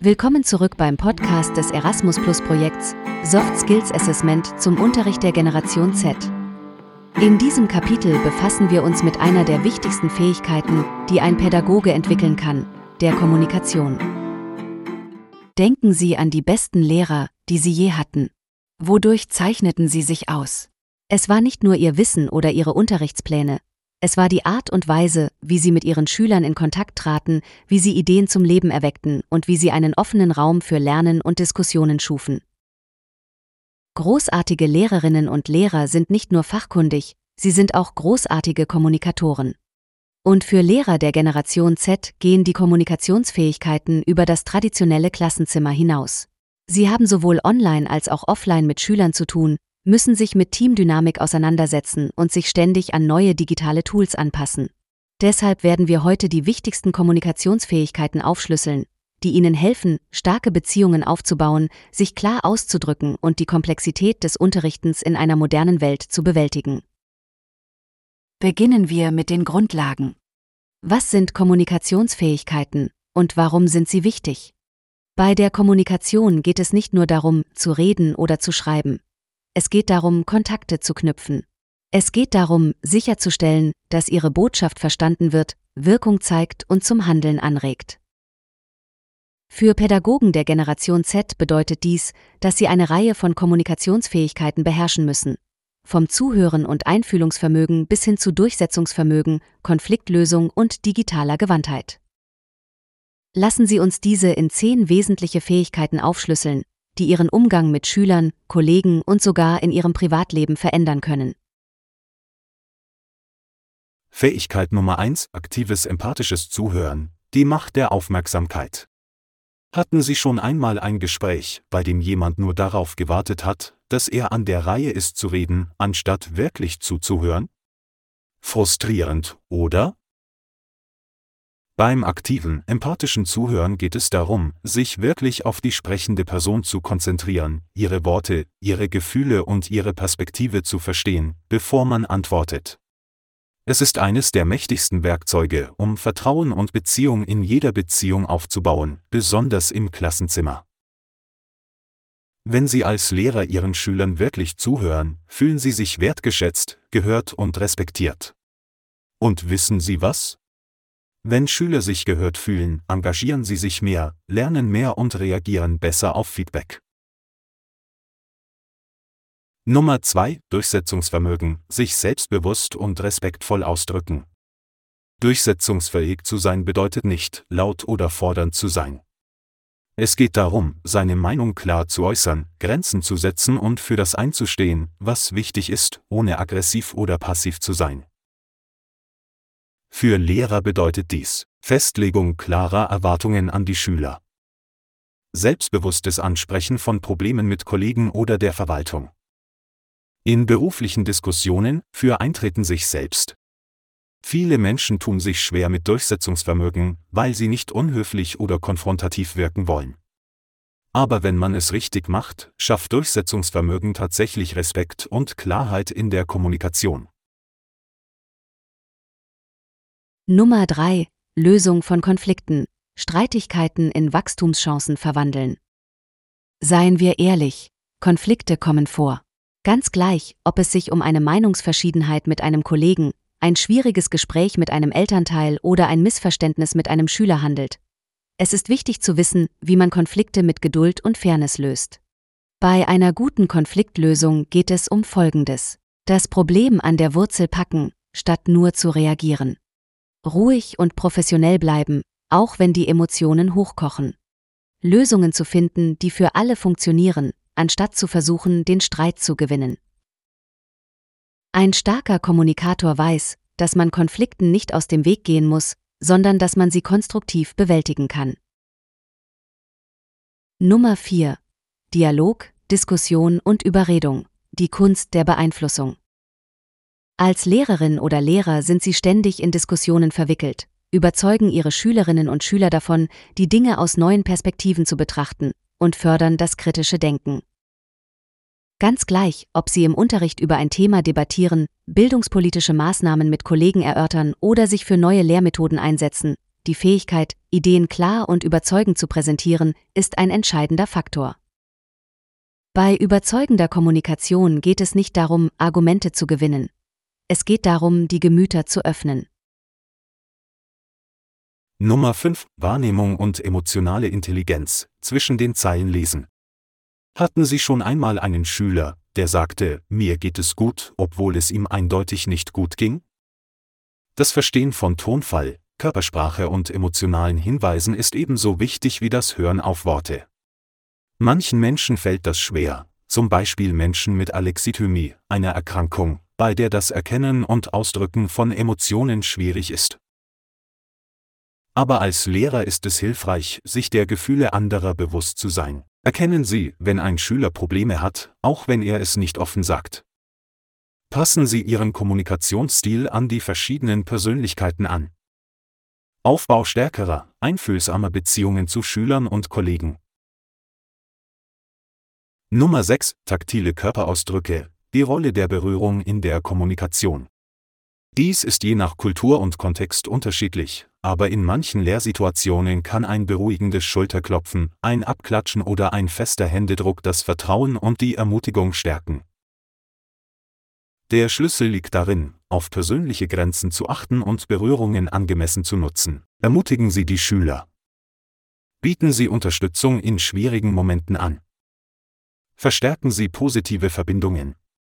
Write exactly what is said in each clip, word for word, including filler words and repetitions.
Willkommen zurück beim Podcast des Erasmus-Plus-Projekts Soft Skills Assessment zum Unterricht der Generation Z. In diesem Kapitel befassen wir uns mit einer der wichtigsten Fähigkeiten, die ein Pädagoge entwickeln kann, der Kommunikation. Denken Sie an die besten Lehrer, die Sie je hatten. Wodurch zeichneten sie sich aus? Es war nicht nur ihr Wissen oder ihre Unterrichtspläne, es war die Art und Weise, wie sie mit ihren Schülern in Kontakt traten, wie sie Ideen zum Leben erweckten und wie sie einen offenen Raum für Lernen und Diskussionen schufen. Großartige Lehrerinnen und Lehrer sind nicht nur fachkundig, sie sind auch großartige Kommunikatoren. Und für Lehrer der Generation Z gehen die Kommunikationsfähigkeiten über das traditionelle Klassenzimmer hinaus. Sie haben sowohl online als auch offline mit Schülern zu tun, müssen sich mit Teamdynamik auseinandersetzen und sich ständig an neue digitale Tools anpassen. Deshalb werden wir heute die wichtigsten Kommunikationsfähigkeiten aufschlüsseln, die Ihnen helfen, starke Beziehungen aufzubauen, sich klar auszudrücken und die Komplexität des Unterrichtens in einer modernen Welt zu bewältigen. Beginnen wir mit den Grundlagen. Was sind Kommunikationsfähigkeiten und warum sind sie wichtig? Bei der Kommunikation geht es nicht nur darum, zu reden oder zu schreiben. Es geht darum, Kontakte zu knüpfen. Es geht darum, sicherzustellen, dass Ihre Botschaft verstanden wird, Wirkung zeigt und zum Handeln anregt. Für Pädagogen der Generation Z bedeutet dies, dass sie eine Reihe von Kommunikationsfähigkeiten beherrschen müssen. Vom Zuhören und Einfühlungsvermögen bis hin zu Durchsetzungsvermögen, Konfliktlösung und digitaler Gewandtheit. Lassen Sie uns diese in zehn wesentliche Fähigkeiten aufschlüsseln, die Ihren Umgang mit Schülern, Kollegen und sogar in Ihrem Privatleben verändern können. Fähigkeit Nummer eins: Aktives empathisches Zuhören, die Macht der Aufmerksamkeit. Hatten Sie schon einmal ein Gespräch, bei dem jemand nur darauf gewartet hat, dass er an der Reihe ist zu reden, anstatt wirklich zuzuhören? Frustrierend, oder? Beim aktiven, empathischen Zuhören geht es darum, sich wirklich auf die sprechende Person zu konzentrieren, ihre Worte, ihre Gefühle und ihre Perspektive zu verstehen, bevor man antwortet. Es ist eines der mächtigsten Werkzeuge, um Vertrauen und Beziehung in jeder Beziehung aufzubauen, besonders im Klassenzimmer. Wenn Sie als Lehrer Ihren Schülern wirklich zuhören, fühlen Sie sich wertgeschätzt, gehört und respektiert. Und wissen Sie was? Wenn Schüler sich gehört fühlen, engagieren sie sich mehr, lernen mehr und reagieren besser auf Feedback. Nummer zwei: Durchsetzungsvermögen, sich selbstbewusst und respektvoll ausdrücken. Durchsetzungsfähig zu sein bedeutet nicht, laut oder fordernd zu sein. Es geht darum, seine Meinung klar zu äußern, Grenzen zu setzen und für das einzustehen, was wichtig ist, ohne aggressiv oder passiv zu sein. Für Lehrer bedeutet dies Festlegung klarer Erwartungen an die Schüler. Selbstbewusstes Ansprechen von Problemen mit Kollegen oder der Verwaltung. In beruflichen Diskussionen für Eintreten sich selbst. Viele Menschen tun sich schwer mit Durchsetzungsvermögen, weil sie nicht unhöflich oder konfrontativ wirken wollen. Aber wenn man es richtig macht, schafft Durchsetzungsvermögen tatsächlich Respekt und Klarheit in der Kommunikation. Nummer drei: Lösung von Konflikten, Streitigkeiten in Wachstumschancen verwandeln. Seien wir ehrlich, Konflikte kommen vor. Ganz gleich, ob es sich um eine Meinungsverschiedenheit mit einem Kollegen, ein schwieriges Gespräch mit einem Elternteil oder ein Missverständnis mit einem Schüler handelt. Es ist wichtig zu wissen, wie man Konflikte mit Geduld und Fairness löst. Bei einer guten Konfliktlösung geht es um Folgendes: Das Problem an der Wurzel packen, statt nur zu reagieren. Ruhig und professionell bleiben, auch wenn die Emotionen hochkochen. Lösungen zu finden, die für alle funktionieren, anstatt zu versuchen, den Streit zu gewinnen. Ein starker Kommunikator weiß, dass man Konflikten nicht aus dem Weg gehen muss, sondern dass man sie konstruktiv bewältigen kann. Nummer vier: Dialog, Diskussion und Überredung, die Kunst der Beeinflussung. Als Lehrerin oder Lehrer sind Sie ständig in Diskussionen verwickelt, überzeugen Ihre Schülerinnen und Schüler davon, die Dinge aus neuen Perspektiven zu betrachten und fördern das kritische Denken. Ganz gleich, ob Sie im Unterricht über ein Thema debattieren, bildungspolitische Maßnahmen mit Kollegen erörtern oder sich für neue Lehrmethoden einsetzen, die Fähigkeit, Ideen klar und überzeugend zu präsentieren, ist ein entscheidender Faktor. Bei überzeugender Kommunikation geht es nicht darum, Argumente zu gewinnen. Es geht darum, die Gemüter zu öffnen. Nummer fünf. Wahrnehmung und emotionale Intelligenz. Zwischen den Zeilen lesen. Hatten Sie schon einmal einen Schüler, der sagte, mir geht es gut, obwohl es ihm eindeutig nicht gut ging? Das Verstehen von Tonfall, Körpersprache und emotionalen Hinweisen ist ebenso wichtig wie das Hören auf Worte. Manchen Menschen fällt das schwer, zum Beispiel Menschen mit Alexithymie, einer Erkrankung, bei der das Erkennen und Ausdrücken von Emotionen schwierig ist. Aber als Lehrer ist es hilfreich, sich der Gefühle anderer bewusst zu sein. Erkennen Sie, wenn ein Schüler Probleme hat, auch wenn er es nicht offen sagt. Passen Sie Ihren Kommunikationsstil an die verschiedenen Persönlichkeiten an. Aufbau stärkerer, einfühlsamer Beziehungen zu Schülern und Kollegen. Nummer sechs. Taktile Körperausdrücke, die Rolle der Berührung in der Kommunikation. Dies ist je nach Kultur und Kontext unterschiedlich, aber in manchen Lehrsituationen kann ein beruhigendes Schulterklopfen, ein Abklatschen oder ein fester Händedruck das Vertrauen und die Ermutigung stärken. Der Schlüssel liegt darin, auf persönliche Grenzen zu achten und Berührungen angemessen zu nutzen. Ermutigen Sie die Schüler. Bieten Sie Unterstützung in schwierigen Momenten an. Verstärken Sie positive Verbindungen.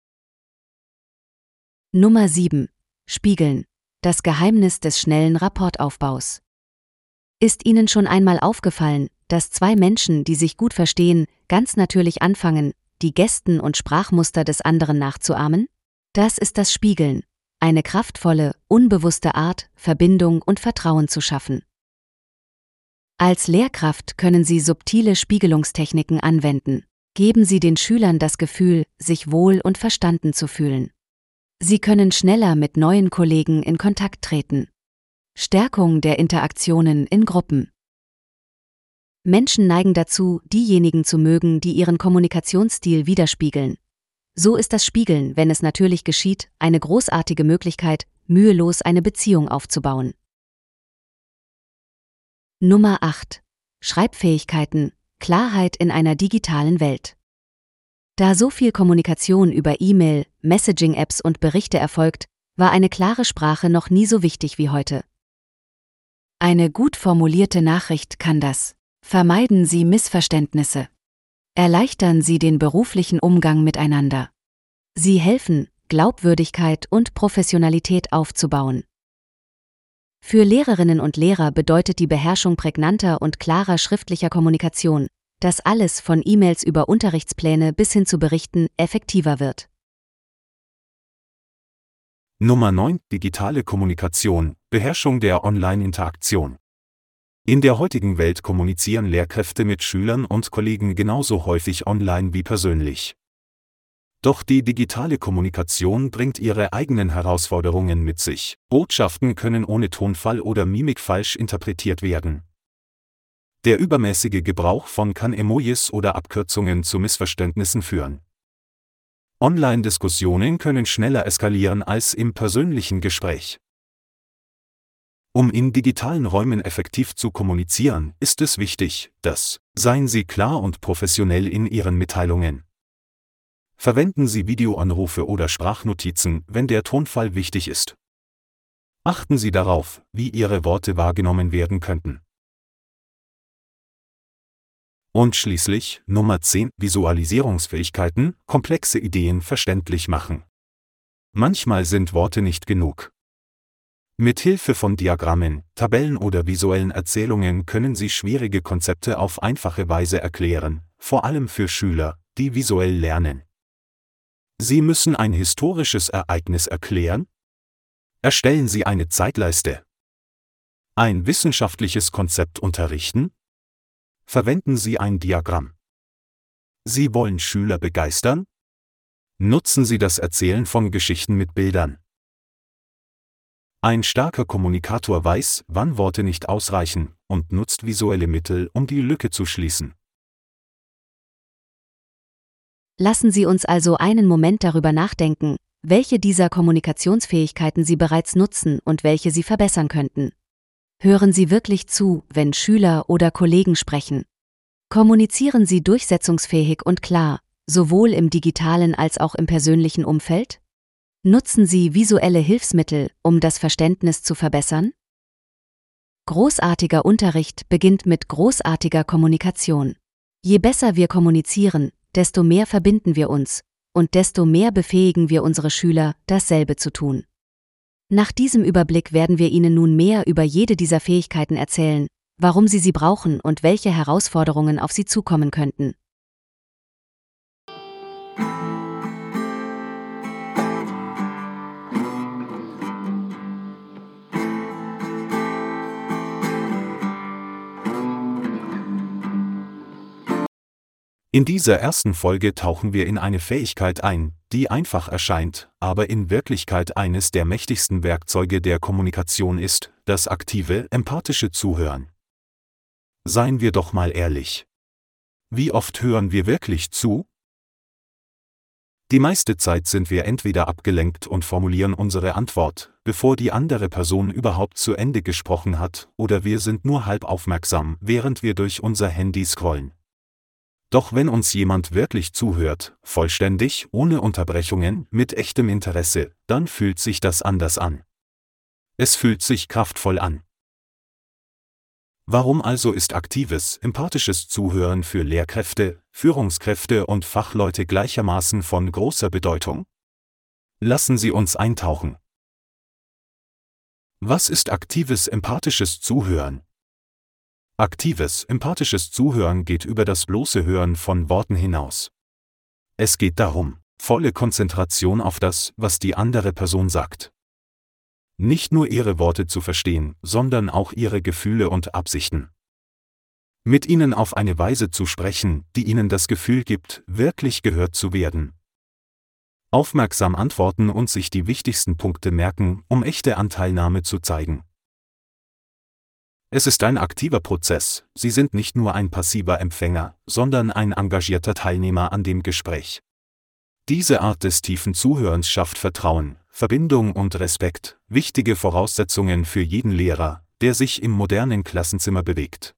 Nummer sieben. Spiegeln. Das Geheimnis des schnellen Rapportaufbaus. Ist Ihnen schon einmal aufgefallen, dass zwei Menschen, die sich gut verstehen, ganz natürlich anfangen, die Gesten und Sprachmuster des anderen nachzuahmen? Das ist das Spiegeln, eine kraftvolle, unbewusste Art, Verbindung und Vertrauen zu schaffen. Als Lehrkraft können Sie subtile Spiegelungstechniken anwenden. Geben Sie den Schülern das Gefühl, sich wohl und verstanden zu fühlen. Sie können schneller mit neuen Kollegen in Kontakt treten. Stärkung der Interaktionen in Gruppen. Menschen neigen dazu, diejenigen zu mögen, die ihren Kommunikationsstil widerspiegeln. So ist das Spiegeln, wenn es natürlich geschieht, eine großartige Möglichkeit, mühelos eine Beziehung aufzubauen. Nummer acht. Schreibfähigkeiten, Klarheit in einer digitalen Welt. Da so viel Kommunikation über E-Mail, Messaging-Apps und Berichte erfolgt, war eine klare Sprache noch nie so wichtig wie heute. Eine gut formulierte Nachricht kann das. Vermeiden Sie Missverständnisse. Erleichtern Sie den beruflichen Umgang miteinander. Sie helfen, Glaubwürdigkeit und Professionalität aufzubauen. Für Lehrerinnen und Lehrer bedeutet die Beherrschung prägnanter und klarer schriftlicher Kommunikation, dass alles von E-Mails über Unterrichtspläne bis hin zu Berichten effektiver wird. Nummer neun. Digitale Kommunikation, Beherrschung der Online-Interaktion. In der heutigen Welt kommunizieren Lehrkräfte mit Schülern und Kollegen genauso häufig online wie persönlich. Doch die digitale Kommunikation bringt ihre eigenen Herausforderungen mit sich. Botschaften können ohne Tonfall oder Mimik falsch interpretiert werden. Der übermäßige Gebrauch von Kann-Emojis oder Abkürzungen zu Missverständnissen führen. Online-Diskussionen können schneller eskalieren als im persönlichen Gespräch. Um in digitalen Räumen effektiv zu kommunizieren, ist es wichtig, dass seien Sie klar und professionell in Ihren Mitteilungen. Verwenden Sie Videoanrufe oder Sprachnotizen, wenn der Tonfall wichtig ist. Achten Sie darauf, wie Ihre Worte wahrgenommen werden könnten. Und schließlich, Nummer zehn. Visualisierungsfähigkeiten, komplexe Ideen verständlich machen. Manchmal sind Worte nicht genug. Mit Hilfe von Diagrammen, Tabellen oder visuellen Erzählungen können Sie schwierige Konzepte auf einfache Weise erklären, vor allem für Schüler, die visuell lernen. Sie müssen ein historisches Ereignis erklären? Erstellen Sie eine Zeitleiste. Ein wissenschaftliches Konzept unterrichten? Verwenden Sie ein Diagramm. Sie wollen Schüler begeistern? Nutzen Sie das Erzählen von Geschichten mit Bildern. Ein starker Kommunikator weiß, wann Worte nicht ausreichen, und nutzt visuelle Mittel, um die Lücke zu schließen. Lassen Sie uns also einen Moment darüber nachdenken, welche dieser Kommunikationsfähigkeiten Sie bereits nutzen und welche Sie verbessern könnten. Hören Sie wirklich zu, wenn Schüler oder Kollegen sprechen. Kommunizieren Sie durchsetzungsfähig und klar, sowohl im digitalen als auch im persönlichen Umfeld? Nutzen Sie visuelle Hilfsmittel, um das Verständnis zu verbessern? Großartiger Unterricht beginnt mit großartiger Kommunikation. Je besser wir kommunizieren, desto mehr verbinden wir uns und desto mehr befähigen wir unsere Schüler, dasselbe zu tun. Nach diesem Überblick werden wir Ihnen nun mehr über jede dieser Fähigkeiten erzählen, warum Sie sie brauchen und welche Herausforderungen auf Sie zukommen könnten. In dieser ersten Folge tauchen wir in eine Fähigkeit ein, die einfach erscheint, aber in Wirklichkeit eines der mächtigsten Werkzeuge der Kommunikation ist, das aktive, empathische Zuhören. Seien wir doch mal ehrlich. Wie oft hören wir wirklich zu? Die meiste Zeit sind wir entweder abgelenkt und formulieren unsere Antwort, bevor die andere Person überhaupt zu Ende gesprochen hat, oder wir sind nur halb aufmerksam, während wir durch unser Handy scrollen. Doch wenn uns jemand wirklich zuhört, vollständig, ohne Unterbrechungen, mit echtem Interesse, dann fühlt sich das anders an. Es fühlt sich kraftvoll an. Warum also ist aktives, empathisches Zuhören für Lehrkräfte, Führungskräfte und Fachleute gleichermaßen von großer Bedeutung? Lassen Sie uns eintauchen. Was ist aktives, empathisches Zuhören? Aktives, empathisches Zuhören geht über das bloße Hören von Worten hinaus. Es geht darum, volle Konzentration auf das, was die andere Person sagt. Nicht nur ihre Worte zu verstehen, sondern auch ihre Gefühle und Absichten. Mit ihnen auf eine Weise zu sprechen, die ihnen das Gefühl gibt, wirklich gehört zu werden. Aufmerksam antworten und sich die wichtigsten Punkte merken, um echte Anteilnahme zu zeigen. Es ist ein aktiver Prozess, Sie sind nicht nur ein passiver Empfänger, sondern ein engagierter Teilnehmer an dem Gespräch. Diese Art des tiefen Zuhörens schafft Vertrauen, Verbindung und Respekt, wichtige Voraussetzungen für jeden Lehrer, der sich im modernen Klassenzimmer bewegt.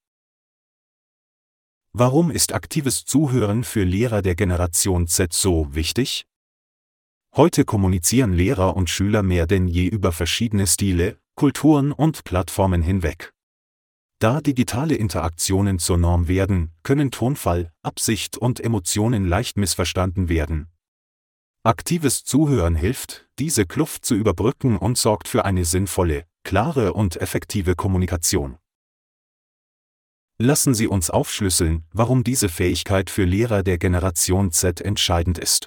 Warum ist aktives Zuhören für Lehrer der Generation Z so wichtig? Heute kommunizieren Lehrer und Schüler mehr denn je über verschiedene Stile, Kulturen und Plattformen hinweg. Da digitale Interaktionen zur Norm werden, können Tonfall, Absicht und Emotionen leicht missverstanden werden. Aktives Zuhören hilft, diese Kluft zu überbrücken und sorgt für eine sinnvolle, klare und effektive Kommunikation. Lassen Sie uns aufschlüsseln, warum diese Fähigkeit für Lehrer der Generation Z entscheidend ist.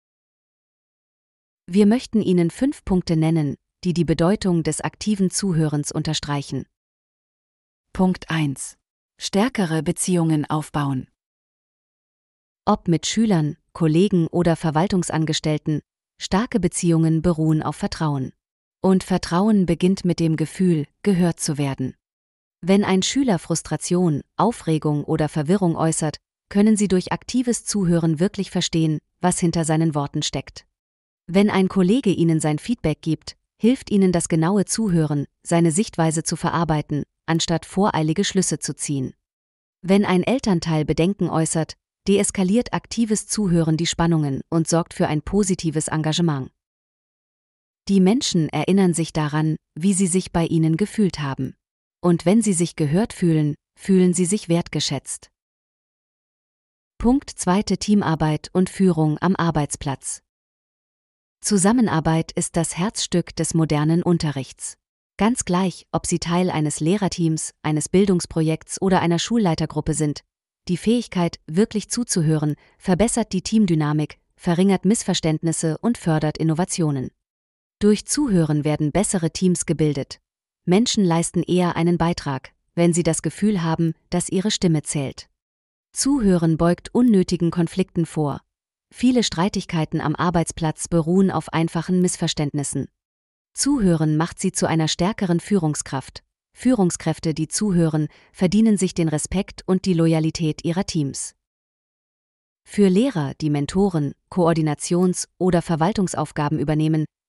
Wir möchten Ihnen fünf Punkte nennen, die die Bedeutung des aktiven Zuhörens unterstreichen. Punkt eins. Stärkere Beziehungen aufbauen. Ob mit Schülern, Kollegen oder Verwaltungsangestellten, starke Beziehungen beruhen auf Vertrauen. Und Vertrauen beginnt mit dem Gefühl, gehört zu werden. Wenn ein Schüler Frustration, Aufregung oder Verwirrung äußert, können Sie durch aktives Zuhören wirklich verstehen, was hinter seinen Worten steckt. Wenn ein Kollege Ihnen sein Feedback gibt, hilft Ihnen das genaue Zuhören, seine Sichtweise zu verarbeiten, anstatt voreilige Schlüsse zu ziehen. Wenn ein Elternteil Bedenken äußert, deeskaliert aktives Zuhören die Spannungen und sorgt für ein positives Engagement. Die Menschen erinnern sich daran, wie sie sich bei Ihnen gefühlt haben. Und wenn sie sich gehört fühlen, fühlen sie sich wertgeschätzt. Punkt zweite. Teamarbeit und Führung am Arbeitsplatz. Zusammenarbeit ist das Herzstück des modernen Unterrichts. Ganz gleich, ob Sie Teil eines Lehrerteams, eines Bildungsprojekts oder einer Schulleitergruppe sind, die Fähigkeit, wirklich zuzuhören, verbessert die Teamdynamik, verringert Missverständnisse und fördert Innovationen. Durch Zuhören werden bessere Teams gebildet. Menschen leisten eher einen Beitrag, wenn sie das Gefühl haben, dass ihre Stimme zählt. Zuhören beugt unnötigen Konflikten vor. Viele Streitigkeiten am Arbeitsplatz beruhen auf einfachen Missverständnissen. Zuhören macht sie zu einer stärkeren Führungskraft. Führungskräfte, die zuhören, verdienen sich den Respekt und die Loyalität ihrer Teams. Für Lehrer, die Mentoren, Koordinations- oder Verwaltungsaufgaben übernehmen,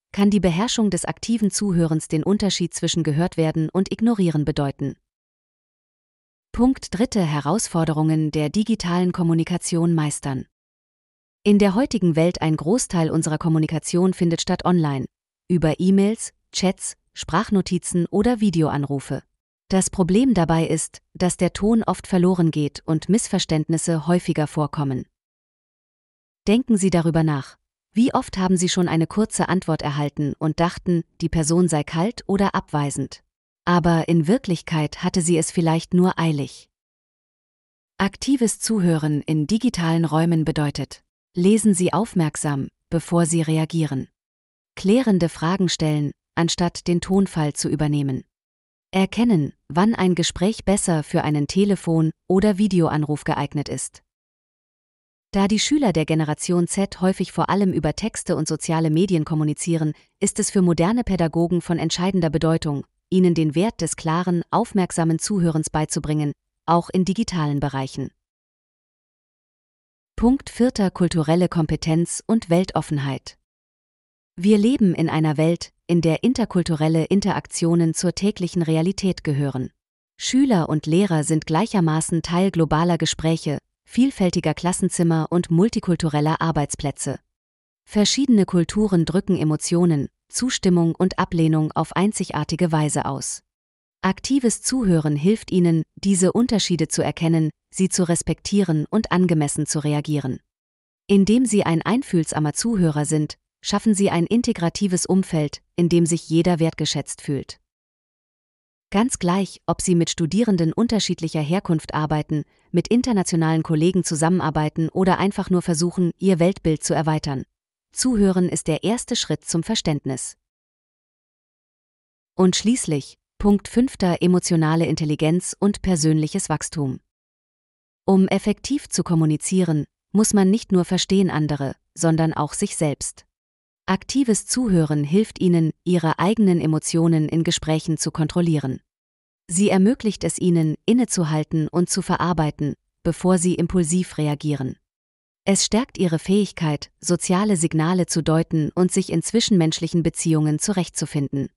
kann die Beherrschung des aktiven Zuhörens den Unterschied zwischen gehört werden und ignorieren bedeuten. Punkt dritte Herausforderungen der digitalen Kommunikation meistern. In der heutigen Welt ein Großteil unserer Kommunikation findet statt online, über E-Mails, Chats, Sprachnotizen oder Videoanrufe. Das Problem dabei ist, dass der Ton oft verloren geht und Missverständnisse häufiger vorkommen. Denken Sie darüber nach. Wie oft haben Sie schon eine kurze Antwort erhalten und dachten, die Person sei kalt oder abweisend? Aber in Wirklichkeit hatte sie es vielleicht nur eilig. Aktives Zuhören in digitalen Räumen bedeutet: Lesen Sie aufmerksam, bevor Sie reagieren. Klärende Fragen stellen, anstatt den Tonfall zu übernehmen. Erkennen, wann ein Gespräch besser für einen Telefon- oder Videoanruf geeignet ist. Da die Schüler der Generation Z häufig vor allem über Texte und soziale Medien kommunizieren, ist es für moderne Pädagogen von entscheidender Bedeutung, ihnen den Wert des klaren, aufmerksamen Zuhörens beizubringen, auch in digitalen Bereichen. Punkt vierter Kulturelle Kompetenz und Weltoffenheit. Wir leben in einer Welt, in der interkulturelle Interaktionen zur täglichen Realität gehören. Schüler und Lehrer sind gleichermaßen Teil globaler Gespräche, vielfältiger Klassenzimmer und multikultureller Arbeitsplätze. Verschiedene Kulturen drücken Emotionen, Zustimmung und Ablehnung auf einzigartige Weise aus. Aktives Zuhören hilft Ihnen, diese Unterschiede zu erkennen, sie zu respektieren und angemessen zu reagieren. Indem Sie ein einfühlsamer Zuhörer sind, schaffen Sie ein integratives Umfeld, in dem sich jeder wertgeschätzt fühlt. Ganz gleich, ob Sie mit Studierenden unterschiedlicher Herkunft arbeiten, mit internationalen Kollegen zusammenarbeiten oder einfach nur versuchen, Ihr Weltbild zu erweitern. Zuhören ist der erste Schritt zum Verständnis. Und schließlich, Punkt fünfter emotionale Intelligenz und persönliches Wachstum. Um effektiv zu kommunizieren, muss man nicht nur verstehen andere, sondern auch sich selbst. Aktives Zuhören hilft Ihnen, Ihre eigenen Emotionen in Gesprächen zu kontrollieren. Sie ermöglicht es Ihnen, innezuhalten und zu verarbeiten, bevor Sie impulsiv reagieren. Es stärkt Ihre Fähigkeit, soziale Signale zu deuten und sich in zwischenmenschlichen Beziehungen zurechtzufinden.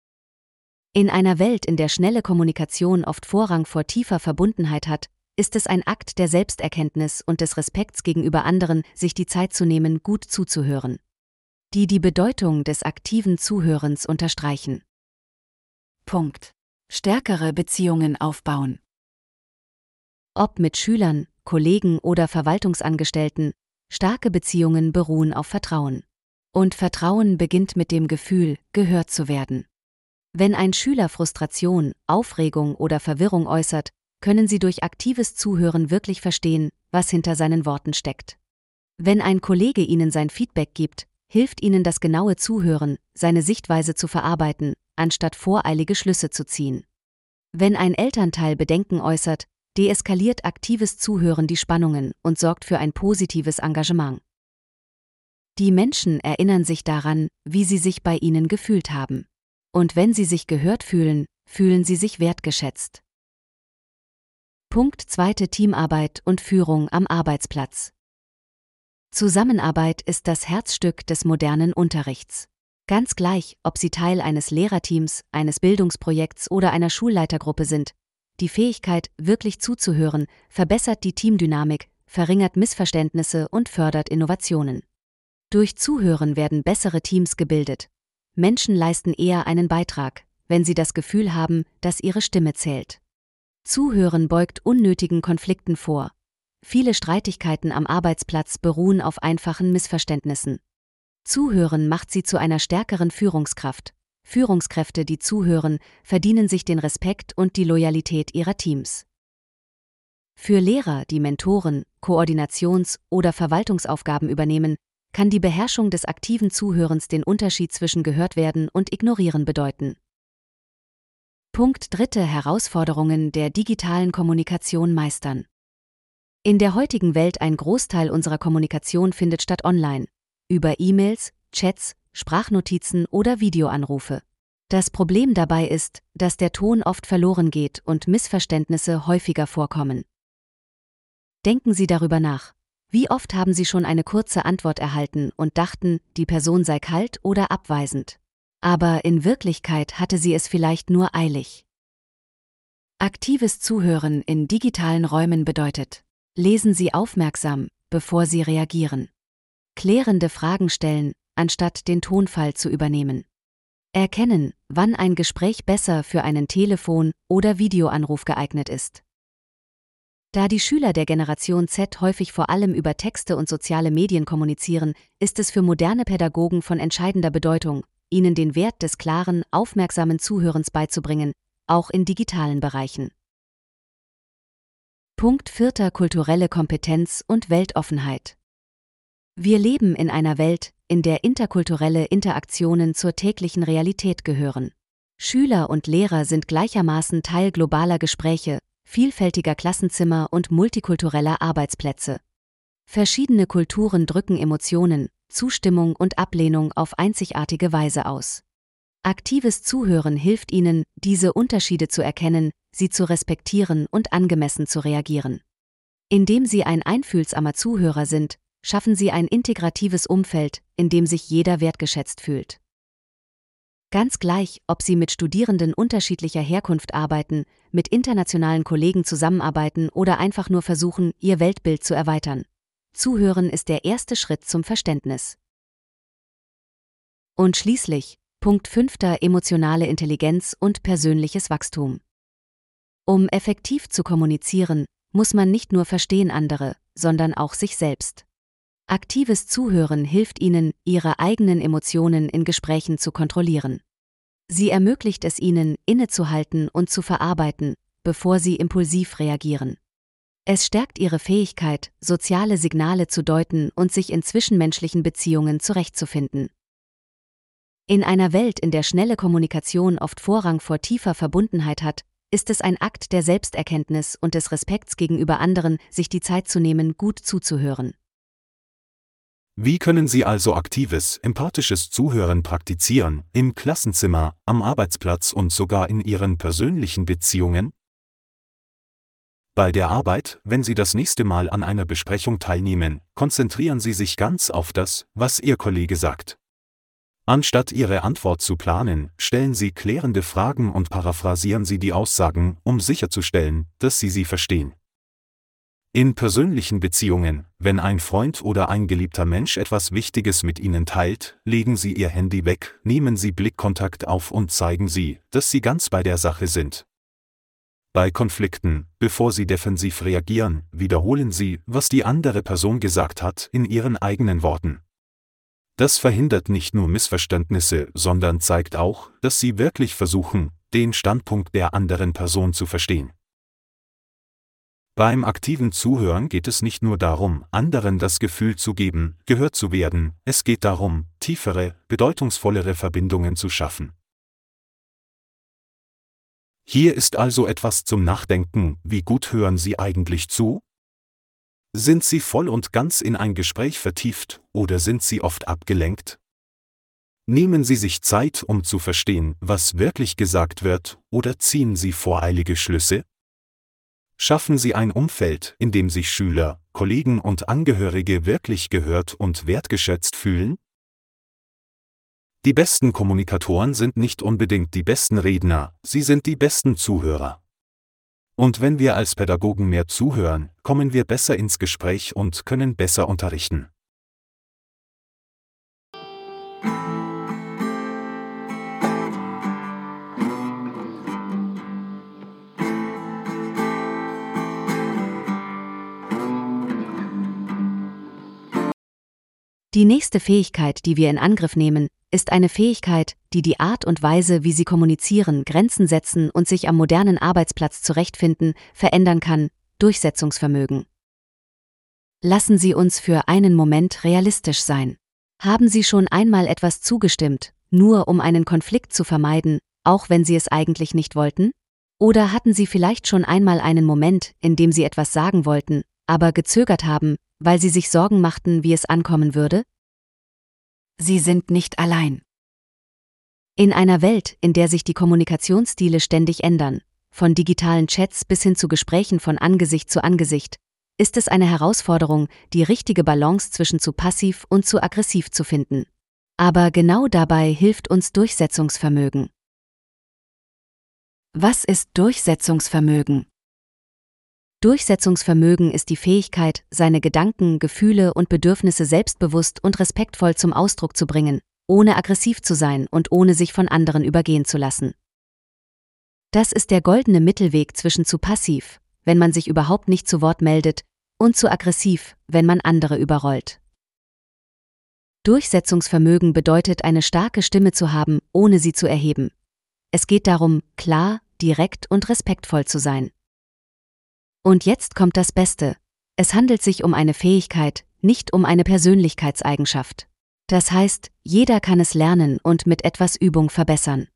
In einer Welt, in der schnelle Kommunikation oft Vorrang vor tiefer Verbundenheit hat, ist es ein Akt der Selbsterkenntnis und des Respekts gegenüber anderen, sich die Zeit zu nehmen, gut zuzuhören, die die Bedeutung des aktiven Zuhörens unterstreichen. Punkt. Stärkere Beziehungen aufbauen. Ob mit Schülern, Kollegen oder Verwaltungsangestellten, starke Beziehungen beruhen auf Vertrauen. Und Vertrauen beginnt mit dem Gefühl, gehört zu werden. Wenn ein Schüler Frustration, Aufregung oder Verwirrung äußert, können Sie durch aktives Zuhören wirklich verstehen, was hinter seinen Worten steckt. Wenn ein Kollege Ihnen sein Feedback gibt, hilft Ihnen das genaue Zuhören, seine Sichtweise zu verarbeiten, anstatt voreilige Schlüsse zu ziehen. Wenn ein Elternteil Bedenken äußert, deeskaliert aktives Zuhören die Spannungen und sorgt für ein positives Engagement. Die Menschen erinnern sich daran, wie sie sich bei Ihnen gefühlt haben. Und wenn sie sich gehört fühlen, fühlen sie sich wertgeschätzt. Punkt zweite Teamarbeit und Führung am Arbeitsplatz. Zusammenarbeit ist das Herzstück des modernen Unterrichts. Ganz gleich, ob Sie Teil eines Lehrerteams, eines Bildungsprojekts oder einer Schulleitergruppe sind, die Fähigkeit, wirklich zuzuhören, verbessert die Teamdynamik, verringert Missverständnisse und fördert Innovationen. Durch Zuhören werden bessere Teams gebildet. Menschen leisten eher einen Beitrag, wenn sie das Gefühl haben, dass ihre Stimme zählt. Zuhören beugt unnötigen Konflikten vor. Viele Streitigkeiten am Arbeitsplatz beruhen auf einfachen Missverständnissen. Zuhören macht sie zu einer stärkeren Führungskraft. Führungskräfte, die zuhören, verdienen sich den Respekt und die Loyalität ihrer Teams. Für Lehrer, die Mentoren, Koordinations- oder Verwaltungsaufgaben übernehmen, kann die Beherrschung des aktiven Zuhörens den Unterschied zwischen gehört werden und ignorieren bedeuten. Punkt dritte Herausforderungen der digitalen Kommunikation meistern. In der heutigen Welt ein Großteil unserer Kommunikation findet statt online, über E-Mails, Chats, Sprachnotizen oder Videoanrufe. Das Problem dabei ist, dass der Ton oft verloren geht und Missverständnisse häufiger vorkommen. Denken Sie darüber nach. Wie oft haben Sie schon eine kurze Antwort erhalten und dachten, die Person sei kalt oder abweisend? Aber in Wirklichkeit hatte sie es vielleicht nur eilig. Aktives Zuhören in digitalen Räumen bedeutet: Lesen Sie aufmerksam, bevor Sie reagieren. Klärende Fragen stellen, anstatt den Tonfall zu übernehmen. Erkennen, wann ein Gespräch besser für einen Telefon- oder Videoanruf geeignet ist. Da die Schüler der Generation Z häufig vor allem über Texte und soziale Medien kommunizieren, ist es für moderne Pädagogen von entscheidender Bedeutung, ihnen den Wert des klaren, aufmerksamen Zuhörens beizubringen, auch in digitalen Bereichen. Punkt vierter Kulturelle Kompetenz und Weltoffenheit. Wir leben in einer Welt, in der interkulturelle Interaktionen zur täglichen Realität gehören. Schüler und Lehrer sind gleichermaßen Teil globaler Gespräche, vielfältiger Klassenzimmer und multikultureller Arbeitsplätze. Verschiedene Kulturen drücken Emotionen, Zustimmung und Ablehnung auf einzigartige Weise aus. Aktives Zuhören hilft Ihnen, diese Unterschiede zu erkennen, sie zu respektieren und angemessen zu reagieren. Indem Sie ein einfühlsamer Zuhörer sind, schaffen Sie ein integratives Umfeld, in dem sich jeder wertgeschätzt fühlt. Ganz gleich, ob Sie mit Studierenden unterschiedlicher Herkunft arbeiten, mit internationalen Kollegen zusammenarbeiten oder einfach nur versuchen, Ihr Weltbild zu erweitern. Zuhören ist der erste Schritt zum Verständnis. Und schließlich, Punkt fünfter Emotionale Intelligenz und persönliches Wachstum. Um effektiv zu kommunizieren, muss man nicht nur verstehen andere, sondern auch sich selbst. Aktives Zuhören hilft Ihnen, Ihre eigenen Emotionen in Gesprächen zu kontrollieren. Sie ermöglicht es Ihnen, innezuhalten und zu verarbeiten, bevor Sie impulsiv reagieren. Es stärkt Ihre Fähigkeit, soziale Signale zu deuten und sich in zwischenmenschlichen Beziehungen zurechtzufinden. In einer Welt, in der schnelle Kommunikation oft Vorrang vor tiefer Verbundenheit hat, ist es ein Akt der Selbsterkenntnis und des Respekts gegenüber anderen, sich die Zeit zu nehmen, gut zuzuhören. Wie können Sie also aktives, empathisches Zuhören praktizieren, im Klassenzimmer, am Arbeitsplatz und sogar in Ihren persönlichen Beziehungen? Bei der Arbeit, wenn Sie das nächste Mal an einer Besprechung teilnehmen, konzentrieren Sie sich ganz auf das, was Ihr Kollege sagt. Anstatt Ihre Antwort zu planen, stellen Sie klärende Fragen und paraphrasieren Sie die Aussagen, um sicherzustellen, dass Sie sie verstehen. In persönlichen Beziehungen, wenn ein Freund oder ein geliebter Mensch etwas Wichtiges mit Ihnen teilt, legen Sie Ihr Handy weg, nehmen Sie Blickkontakt auf und zeigen Sie, dass Sie ganz bei der Sache sind. Bei Konflikten, bevor Sie defensiv reagieren, wiederholen Sie, was die andere Person gesagt hat, in Ihren eigenen Worten. Das verhindert nicht nur Missverständnisse, sondern zeigt auch, dass Sie wirklich versuchen, den Standpunkt der anderen Person zu verstehen. Beim aktiven Zuhören geht es nicht nur darum, anderen das Gefühl zu geben, gehört zu werden, es geht darum, tiefere, bedeutungsvollere Verbindungen zu schaffen. Hier ist also etwas zum Nachdenken: Wie gut hören Sie eigentlich zu? Sind Sie voll und ganz in ein Gespräch vertieft, oder sind Sie oft abgelenkt? Nehmen Sie sich Zeit, um zu verstehen, was wirklich gesagt wird, oder ziehen Sie voreilige Schlüsse? Schaffen Sie ein Umfeld, in dem sich Schüler, Kollegen und Angehörige wirklich gehört und wertgeschätzt fühlen? Die besten Kommunikatoren sind nicht unbedingt die besten Redner, sie sind die besten Zuhörer. Und wenn wir als Pädagogen mehr zuhören, kommen wir besser ins Gespräch und können besser unterrichten. Die nächste Fähigkeit, die wir in Angriff nehmen, ist eine Fähigkeit, die die Art und Weise, wie Sie kommunizieren, Grenzen setzen und sich am modernen Arbeitsplatz zurechtfinden, verändern kann: Durchsetzungsvermögen. Lassen Sie uns für einen Moment realistisch sein. Haben Sie schon einmal etwas zugestimmt, nur um einen Konflikt zu vermeiden, auch wenn Sie es eigentlich nicht wollten? Oder hatten Sie vielleicht schon einmal einen Moment, in dem Sie etwas sagen wollten, aber gezögert haben, weil Sie sich Sorgen machten, wie es ankommen würde? Sie sind nicht allein. In einer Welt, in der sich die Kommunikationsstile ständig ändern, von digitalen Chats bis hin zu Gesprächen von Angesicht zu Angesicht, ist es eine Herausforderung, die richtige Balance zwischen zu passiv und zu aggressiv zu finden. Aber genau dabei hilft uns Durchsetzungsvermögen. Was ist Durchsetzungsvermögen? Durchsetzungsvermögen ist die Fähigkeit, seine Gedanken, Gefühle und Bedürfnisse selbstbewusst und respektvoll zum Ausdruck zu bringen, ohne aggressiv zu sein und ohne sich von anderen übergehen zu lassen. Das ist der goldene Mittelweg zwischen zu passiv, wenn man sich überhaupt nicht zu Wort meldet, und zu aggressiv, wenn man andere überrollt. Durchsetzungsvermögen bedeutet, eine starke Stimme zu haben, ohne sie zu erheben. Es geht darum, klar, direkt und respektvoll zu sein. Und jetzt kommt das Beste. Es handelt sich um eine Fähigkeit, nicht um eine Persönlichkeitseigenschaft. Das heißt, jeder kann es lernen und mit etwas Übung verbessern.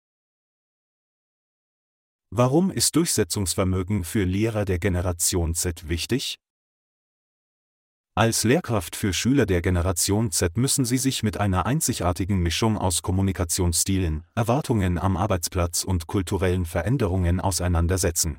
Warum ist Durchsetzungsvermögen für Lehrer der Generation Z wichtig? Als Lehrkraft für Schüler der Generation Z müssen Sie sich mit einer einzigartigen Mischung aus Kommunikationsstilen, Erwartungen am Arbeitsplatz und kulturellen Veränderungen auseinandersetzen.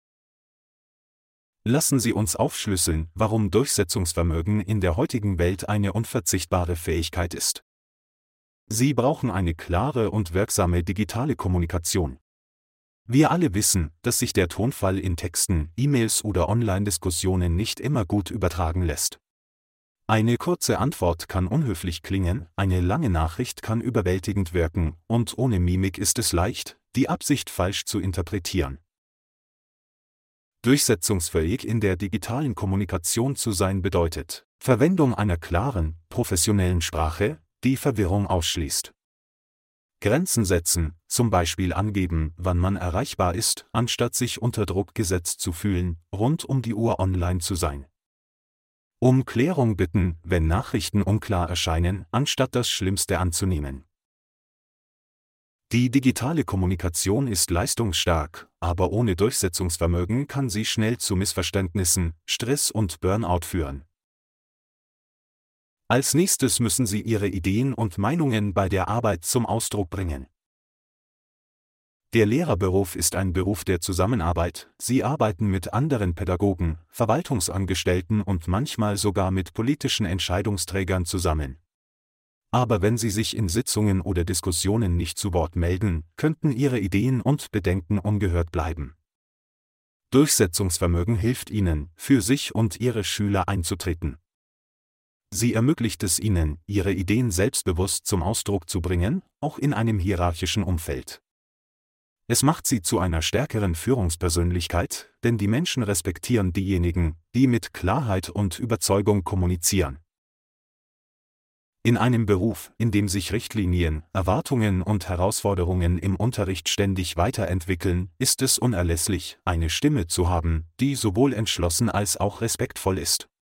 Lassen Sie uns aufschlüsseln, warum Durchsetzungsvermögen in der heutigen Welt eine unverzichtbare Fähigkeit ist. Sie brauchen eine klare und wirksame digitale Kommunikation. Wir alle wissen, dass sich der Tonfall in Texten, E-Mails oder Online-Diskussionen nicht immer gut übertragen lässt. Eine kurze Antwort kann unhöflich klingen, eine lange Nachricht kann überwältigend wirken, und ohne Mimik ist es leicht, die Absicht falsch zu interpretieren. Durchsetzungsfähig in der digitalen Kommunikation zu sein bedeutet Verwendung einer klaren, professionellen Sprache, die Verwirrung ausschließt. Grenzen setzen, zum Beispiel angeben, wann man erreichbar ist, anstatt sich unter Druck gesetzt zu fühlen, rund um die Uhr online zu sein. Um Klärung bitten, wenn Nachrichten unklar erscheinen, anstatt das Schlimmste anzunehmen. Die digitale Kommunikation ist leistungsstark, aber ohne Durchsetzungsvermögen kann sie schnell zu Missverständnissen, Stress und Burnout führen. Als nächstes müssen Sie Ihre Ideen und Meinungen bei der Arbeit zum Ausdruck bringen. Der Lehrerberuf ist ein Beruf der Zusammenarbeit. Sie arbeiten mit anderen Pädagogen, Verwaltungsangestellten und manchmal sogar mit politischen Entscheidungsträgern zusammen. Aber wenn Sie sich in Sitzungen oder Diskussionen nicht zu Wort melden, könnten Ihre Ideen und Bedenken ungehört bleiben. Durchsetzungsvermögen hilft Ihnen, für sich und Ihre Schüler einzutreten. Sie ermöglicht es Ihnen, Ihre Ideen selbstbewusst zum Ausdruck zu bringen, auch in einem hierarchischen Umfeld. Es macht Sie zu einer stärkeren Führungspersönlichkeit, denn die Menschen respektieren diejenigen, die mit Klarheit und Überzeugung kommunizieren. In einem Beruf, in dem sich Richtlinien, Erwartungen und Herausforderungen im Unterricht ständig weiterentwickeln, ist es unerlässlich, eine Stimme zu haben, die sowohl entschlossen als auch respektvoll ist.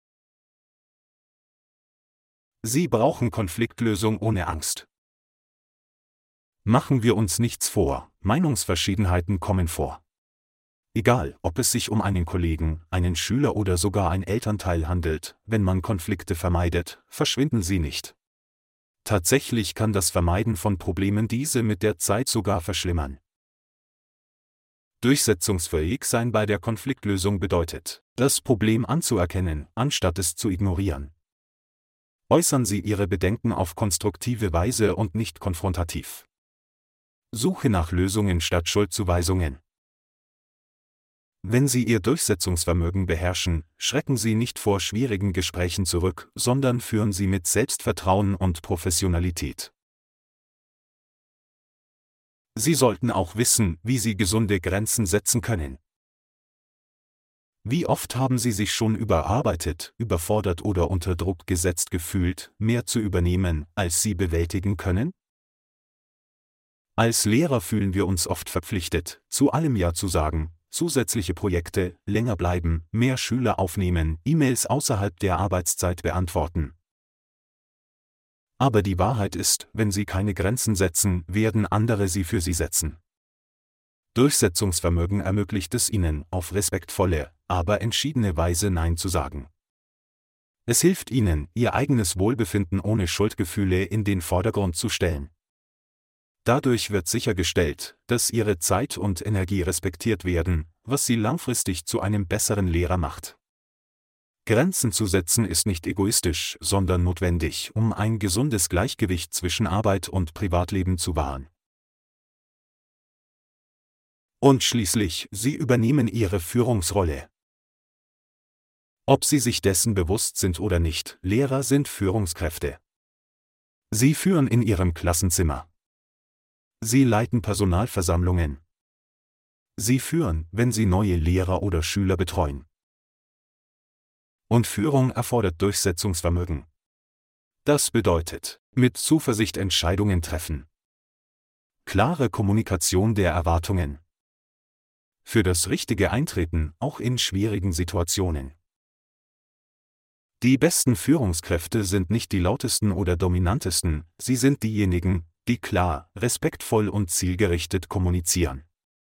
Sie brauchen Konfliktlösung ohne Angst. Machen wir uns nichts vor, Meinungsverschiedenheiten kommen vor. Egal, ob es sich um einen Kollegen, einen Schüler oder sogar ein Elternteil handelt, wenn man Konflikte vermeidet, verschwinden sie nicht. Tatsächlich kann das Vermeiden von Problemen diese mit der Zeit sogar verschlimmern. Durchsetzungsfähig sein bei der Konfliktlösung bedeutet, das Problem anzuerkennen, anstatt es zu ignorieren. Äußern Sie Ihre Bedenken auf konstruktive Weise und nicht konfrontativ. Suche nach Lösungen statt Schuldzuweisungen. Wenn Sie Ihr Durchsetzungsvermögen beherrschen, schrecken Sie nicht vor schwierigen Gesprächen zurück, sondern führen sie mit Selbstvertrauen und Professionalität. Sie sollten auch wissen, wie Sie gesunde Grenzen setzen können. Wie oft haben Sie sich schon überarbeitet, überfordert oder unter Druck gesetzt gefühlt, mehr zu übernehmen, als Sie bewältigen können? Als Lehrer fühlen wir uns oft verpflichtet, zu allem Ja zu sagen, zusätzliche Projekte, länger bleiben, mehr Schüler aufnehmen, E-Mails außerhalb der Arbeitszeit beantworten. Aber die Wahrheit ist, wenn Sie keine Grenzen setzen, werden andere sie für Sie setzen. Durchsetzungsvermögen ermöglicht es Ihnen, auf respektvolle, aber entschiedene Weise Nein zu sagen. Es hilft Ihnen, Ihr eigenes Wohlbefinden ohne Schuldgefühle in den Vordergrund zu stellen. Dadurch wird sichergestellt, dass Ihre Zeit und Energie respektiert werden, was Sie langfristig zu einem besseren Lehrer macht. Grenzen zu setzen ist nicht egoistisch, sondern notwendig, um ein gesundes Gleichgewicht zwischen Arbeit und Privatleben zu wahren. Und schließlich, Sie übernehmen Ihre Führungsrolle. Ob Sie sich dessen bewusst sind oder nicht, Lehrer sind Führungskräfte. Sie führen in Ihrem Klassenzimmer. Sie leiten Personalversammlungen. Sie führen, wenn Sie neue Lehrer oder Schüler betreuen. Und Führung erfordert Durchsetzungsvermögen. Das bedeutet, mit Zuversicht Entscheidungen treffen. Klare Kommunikation der Erwartungen. Für das richtige Eintreten, auch in schwierigen Situationen. Die besten Führungskräfte sind nicht die lautesten oder dominantesten, sie sind diejenigen, die klar, respektvoll und zielgerichtet kommunizieren.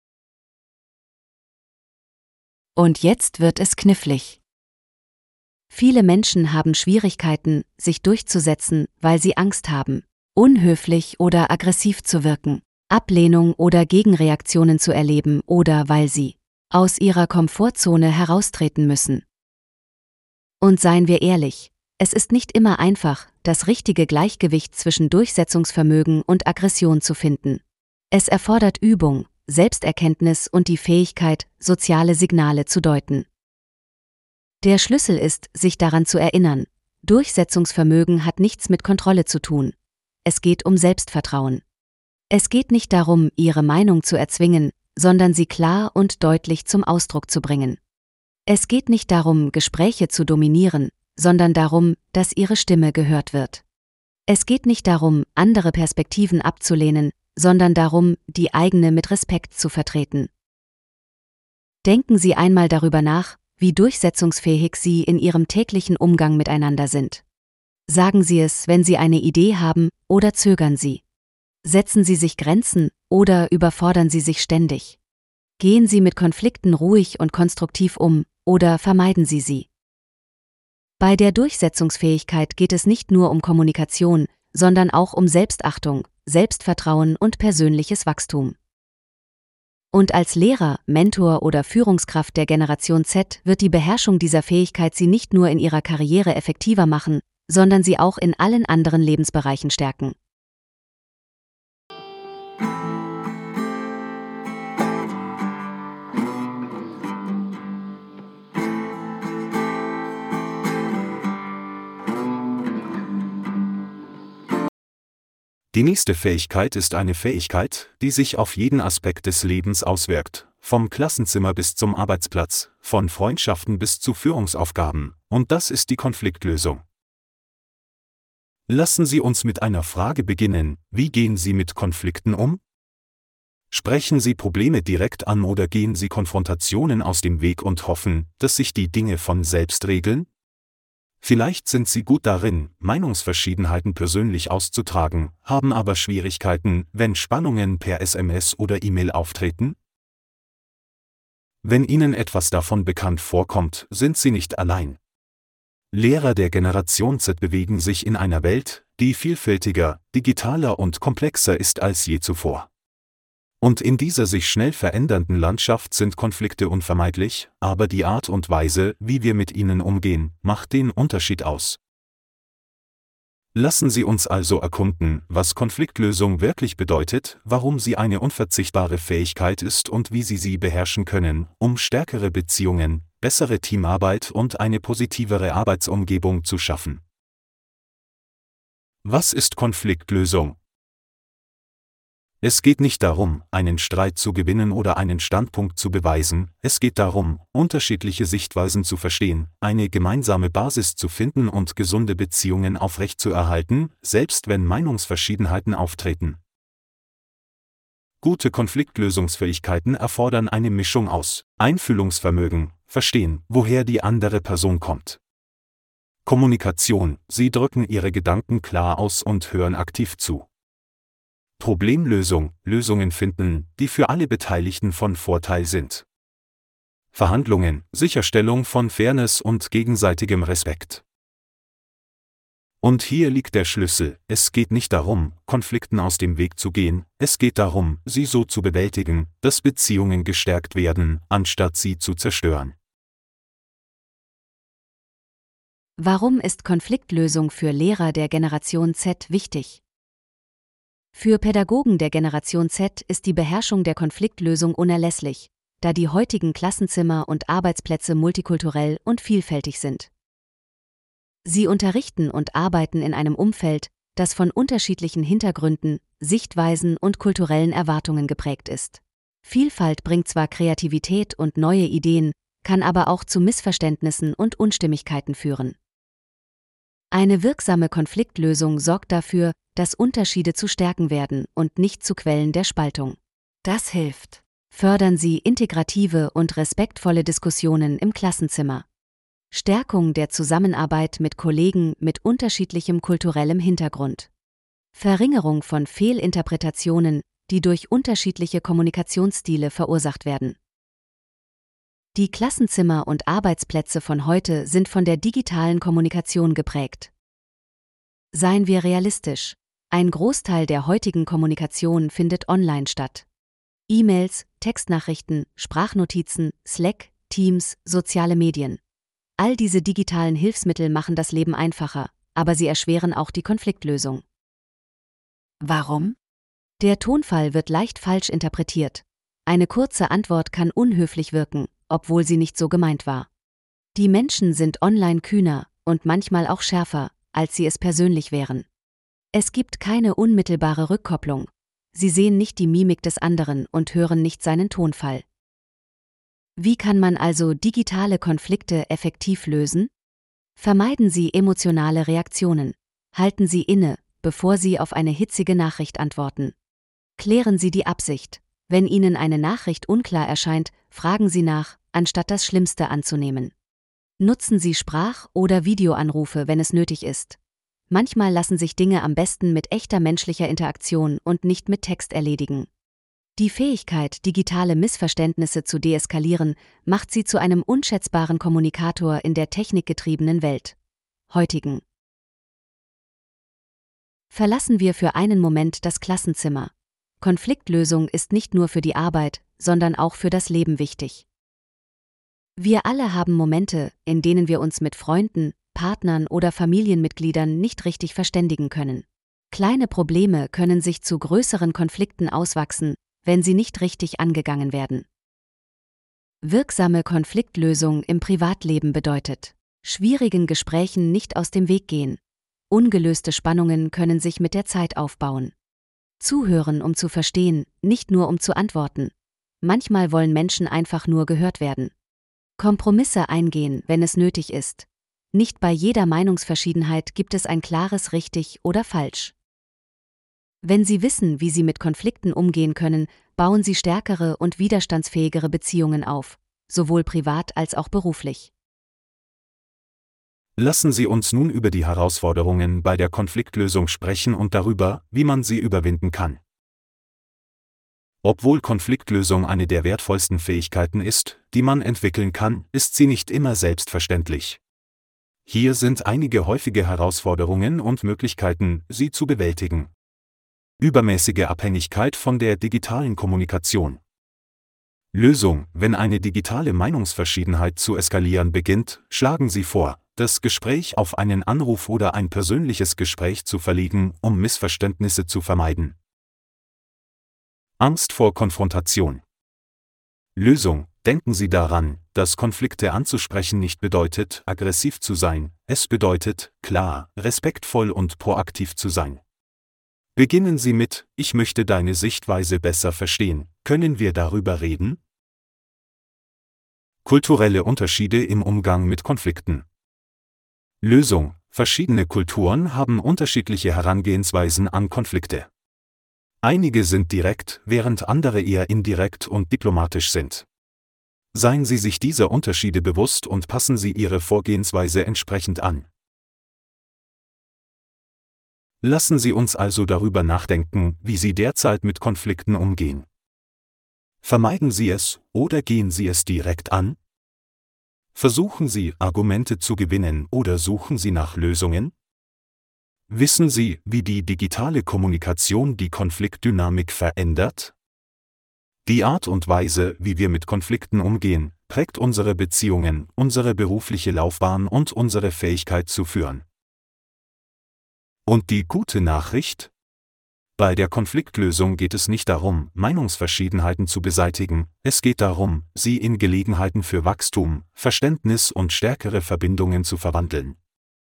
Und jetzt wird es knifflig. Viele Menschen haben Schwierigkeiten, sich durchzusetzen, weil sie Angst haben, unhöflich oder aggressiv zu wirken, Ablehnung oder Gegenreaktionen zu erleben oder weil sie aus ihrer Komfortzone heraustreten müssen. Und seien wir ehrlich, es ist nicht immer einfach, das richtige Gleichgewicht zwischen Durchsetzungsvermögen und Aggression zu finden. Es erfordert Übung, Selbsterkenntnis und die Fähigkeit, soziale Signale zu deuten. Der Schlüssel ist, sich daran zu erinnern, Durchsetzungsvermögen hat nichts mit Kontrolle zu tun. Es geht um Selbstvertrauen. Es geht nicht darum, ihre Meinung zu erzwingen, sondern sie klar und deutlich zum Ausdruck zu bringen. Es geht nicht darum, Gespräche zu dominieren, sondern darum, dass ihre Stimme gehört wird. Es geht nicht darum, andere Perspektiven abzulehnen, sondern darum, die eigene mit Respekt zu vertreten. Denken Sie einmal darüber nach, wie durchsetzungsfähig Sie in Ihrem täglichen Umgang miteinander sind. Sagen Sie es, wenn Sie eine Idee haben, oder zögern Sie? Setzen Sie sich Grenzen, oder überfordern Sie sich ständig? Gehen Sie mit Konflikten ruhig und konstruktiv um, oder vermeiden Sie sie? Bei der Durchsetzungsfähigkeit geht es nicht nur um Kommunikation, sondern auch um Selbstachtung, Selbstvertrauen und persönliches Wachstum. Und als Lehrer, Mentor oder Führungskraft der Generation Z wird die Beherrschung dieser Fähigkeit Sie nicht nur in Ihrer Karriere effektiver machen, sondern Sie auch in allen anderen Lebensbereichen stärken. Die nächste Fähigkeit ist eine Fähigkeit, die sich auf jeden Aspekt des Lebens auswirkt, vom Klassenzimmer bis zum Arbeitsplatz, von Freundschaften bis zu Führungsaufgaben, und das ist die Konfliktlösung. Lassen Sie uns mit einer Frage beginnen: Wie gehen Sie mit Konflikten um? Sprechen Sie Probleme direkt an oder gehen Sie Konfrontationen aus dem Weg und hoffen, dass sich die Dinge von selbst regeln? Vielleicht sind Sie gut darin, Meinungsverschiedenheiten persönlich auszutragen, haben aber Schwierigkeiten, wenn Spannungen per S M S oder E-Mail auftreten? Wenn Ihnen etwas davon bekannt vorkommt, sind Sie nicht allein. Lehrer der Generation Z bewegen sich in einer Welt, die vielfältiger, digitaler und komplexer ist als je zuvor. Und in dieser sich schnell verändernden Landschaft sind Konflikte unvermeidlich, aber die Art und Weise, wie wir mit ihnen umgehen, macht den Unterschied aus. Lassen Sie uns also erkunden, was Konfliktlösung wirklich bedeutet, warum sie eine unverzichtbare Fähigkeit ist und wie Sie sie beherrschen können, um stärkere Beziehungen, bessere Teamarbeit und eine positivere Arbeitsumgebung zu schaffen. Was ist Konfliktlösung? Es geht nicht darum, einen Streit zu gewinnen oder einen Standpunkt zu beweisen, es geht darum, unterschiedliche Sichtweisen zu verstehen, eine gemeinsame Basis zu finden und gesunde Beziehungen aufrechtzuerhalten, selbst wenn Meinungsverschiedenheiten auftreten. Gute Konfliktlösungsfähigkeiten erfordern eine Mischung aus Einfühlungsvermögen, verstehen, woher die andere Person kommt. Kommunikation, Sie drücken Ihre Gedanken klar aus und hören aktiv zu. Problemlösung, Lösungen finden, die für alle Beteiligten von Vorteil sind. Verhandlungen, Sicherstellung von Fairness und gegenseitigem Respekt. Und hier liegt der Schlüssel: Es geht nicht darum, Konflikten aus dem Weg zu gehen, es geht darum, sie so zu bewältigen, dass Beziehungen gestärkt werden, anstatt sie zu zerstören. Warum ist Konfliktlösung für Lehrer der Generation Z wichtig? Für Pädagogen der Generation Z ist die Beherrschung der Konfliktlösung unerlässlich, da die heutigen Klassenzimmer und Arbeitsplätze multikulturell und vielfältig sind. Sie unterrichten und arbeiten in einem Umfeld, das von unterschiedlichen Hintergründen, Sichtweisen und kulturellen Erwartungen geprägt ist. Vielfalt bringt zwar Kreativität und neue Ideen, kann aber auch zu Missverständnissen und Unstimmigkeiten führen. Eine wirksame Konfliktlösung sorgt dafür, dass Unterschiede zu Stärken werden und nicht zu Quellen der Spaltung. Das hilft. Fördern Sie integrative und respektvolle Diskussionen im Klassenzimmer. Stärkung der Zusammenarbeit mit Kollegen mit unterschiedlichem kulturellem Hintergrund. Verringerung von Fehlinterpretationen, die durch unterschiedliche Kommunikationsstile verursacht werden. Die Klassenzimmer und Arbeitsplätze von heute sind von der digitalen Kommunikation geprägt. Seien wir realistisch: Ein Großteil der heutigen Kommunikation findet online statt. E-Mails, Textnachrichten, Sprachnotizen, Slack, Teams, soziale Medien. All diese digitalen Hilfsmittel machen das Leben einfacher, aber sie erschweren auch die Konfliktlösung. Warum? Der Tonfall wird leicht falsch interpretiert. Eine kurze Antwort kann unhöflich wirken, obwohl sie nicht so gemeint war. Die Menschen sind online kühner und manchmal auch schärfer, als sie es persönlich wären. Es gibt keine unmittelbare Rückkopplung. Sie sehen nicht die Mimik des anderen und hören nicht seinen Tonfall. Wie kann man also digitale Konflikte effektiv lösen? Vermeiden Sie emotionale Reaktionen. Halten Sie inne, bevor Sie auf eine hitzige Nachricht antworten. Klären Sie die Absicht. Wenn Ihnen eine Nachricht unklar erscheint, fragen Sie nach, anstatt das Schlimmste anzunehmen. Nutzen Sie Sprach- oder Videoanrufe, wenn es nötig ist. Manchmal lassen sich Dinge am besten mit echter menschlicher Interaktion und nicht mit Text erledigen. Die Fähigkeit, digitale Missverständnisse zu deeskalieren, macht sie zu einem unschätzbaren Kommunikator in der technikgetriebenen Welt. Heutigen. Verlassen wir für einen Moment das Klassenzimmer. Konfliktlösung ist nicht nur für die Arbeit, sondern auch für das Leben wichtig. Wir alle haben Momente, in denen wir uns mit Freunden, Partnern oder Familienmitgliedern nicht richtig verständigen können. Kleine Probleme können sich zu größeren Konflikten auswachsen, wenn sie nicht richtig angegangen werden. Wirksame Konfliktlösung im Privatleben bedeutet: schwierigen Gesprächen nicht aus dem Weg gehen. Ungelöste Spannungen können sich mit der Zeit aufbauen. Zuhören, um zu verstehen, nicht nur um zu antworten. Manchmal wollen Menschen einfach nur gehört werden. Kompromisse eingehen, wenn es nötig ist. Nicht bei jeder Meinungsverschiedenheit gibt es ein klares Richtig oder Falsch. Wenn Sie wissen, wie Sie mit Konflikten umgehen können, bauen Sie stärkere und widerstandsfähigere Beziehungen auf, sowohl privat als auch beruflich. Lassen Sie uns nun über die Herausforderungen bei der Konfliktlösung sprechen und darüber, wie man sie überwinden kann. Obwohl Konfliktlösung eine der wertvollsten Fähigkeiten ist, die man entwickeln kann, ist sie nicht immer selbstverständlich. Hier sind einige häufige Herausforderungen und Möglichkeiten, sie zu bewältigen. Übermäßige Abhängigkeit von der digitalen Kommunikation. Lösung: Wenn eine digitale Meinungsverschiedenheit zu eskalieren beginnt, schlagen Sie vor, das Gespräch auf einen Anruf oder ein persönliches Gespräch zu verlegen, um Missverständnisse zu vermeiden. Angst vor Konfrontation. Lösung: Denken Sie daran, dass Konflikte anzusprechen nicht bedeutet, aggressiv zu sein, es bedeutet, klar, respektvoll und proaktiv zu sein. Beginnen Sie mit: Ich möchte deine Sichtweise besser verstehen, können wir darüber reden? Kulturelle Unterschiede im Umgang mit Konflikten. Lösung: Verschiedene Kulturen haben unterschiedliche Herangehensweisen an Konflikte. Einige sind direkt, während andere eher indirekt und diplomatisch sind. Seien Sie sich dieser Unterschiede bewusst und passen Sie Ihre Vorgehensweise entsprechend an. Lassen Sie uns also darüber nachdenken, wie Sie derzeit mit Konflikten umgehen. Vermeiden Sie es, oder gehen Sie es direkt an? Versuchen Sie, Argumente zu gewinnen, oder suchen Sie nach Lösungen? Wissen Sie, wie die digitale Kommunikation die Konfliktdynamik verändert? Die Art und Weise, wie wir mit Konflikten umgehen, prägt unsere Beziehungen, unsere berufliche Laufbahn und unsere Fähigkeit zu führen. Und die gute Nachricht? Bei der Konfliktlösung geht es nicht darum, Meinungsverschiedenheiten zu beseitigen, es geht darum, sie in Gelegenheiten für Wachstum, Verständnis und stärkere Verbindungen zu verwandeln.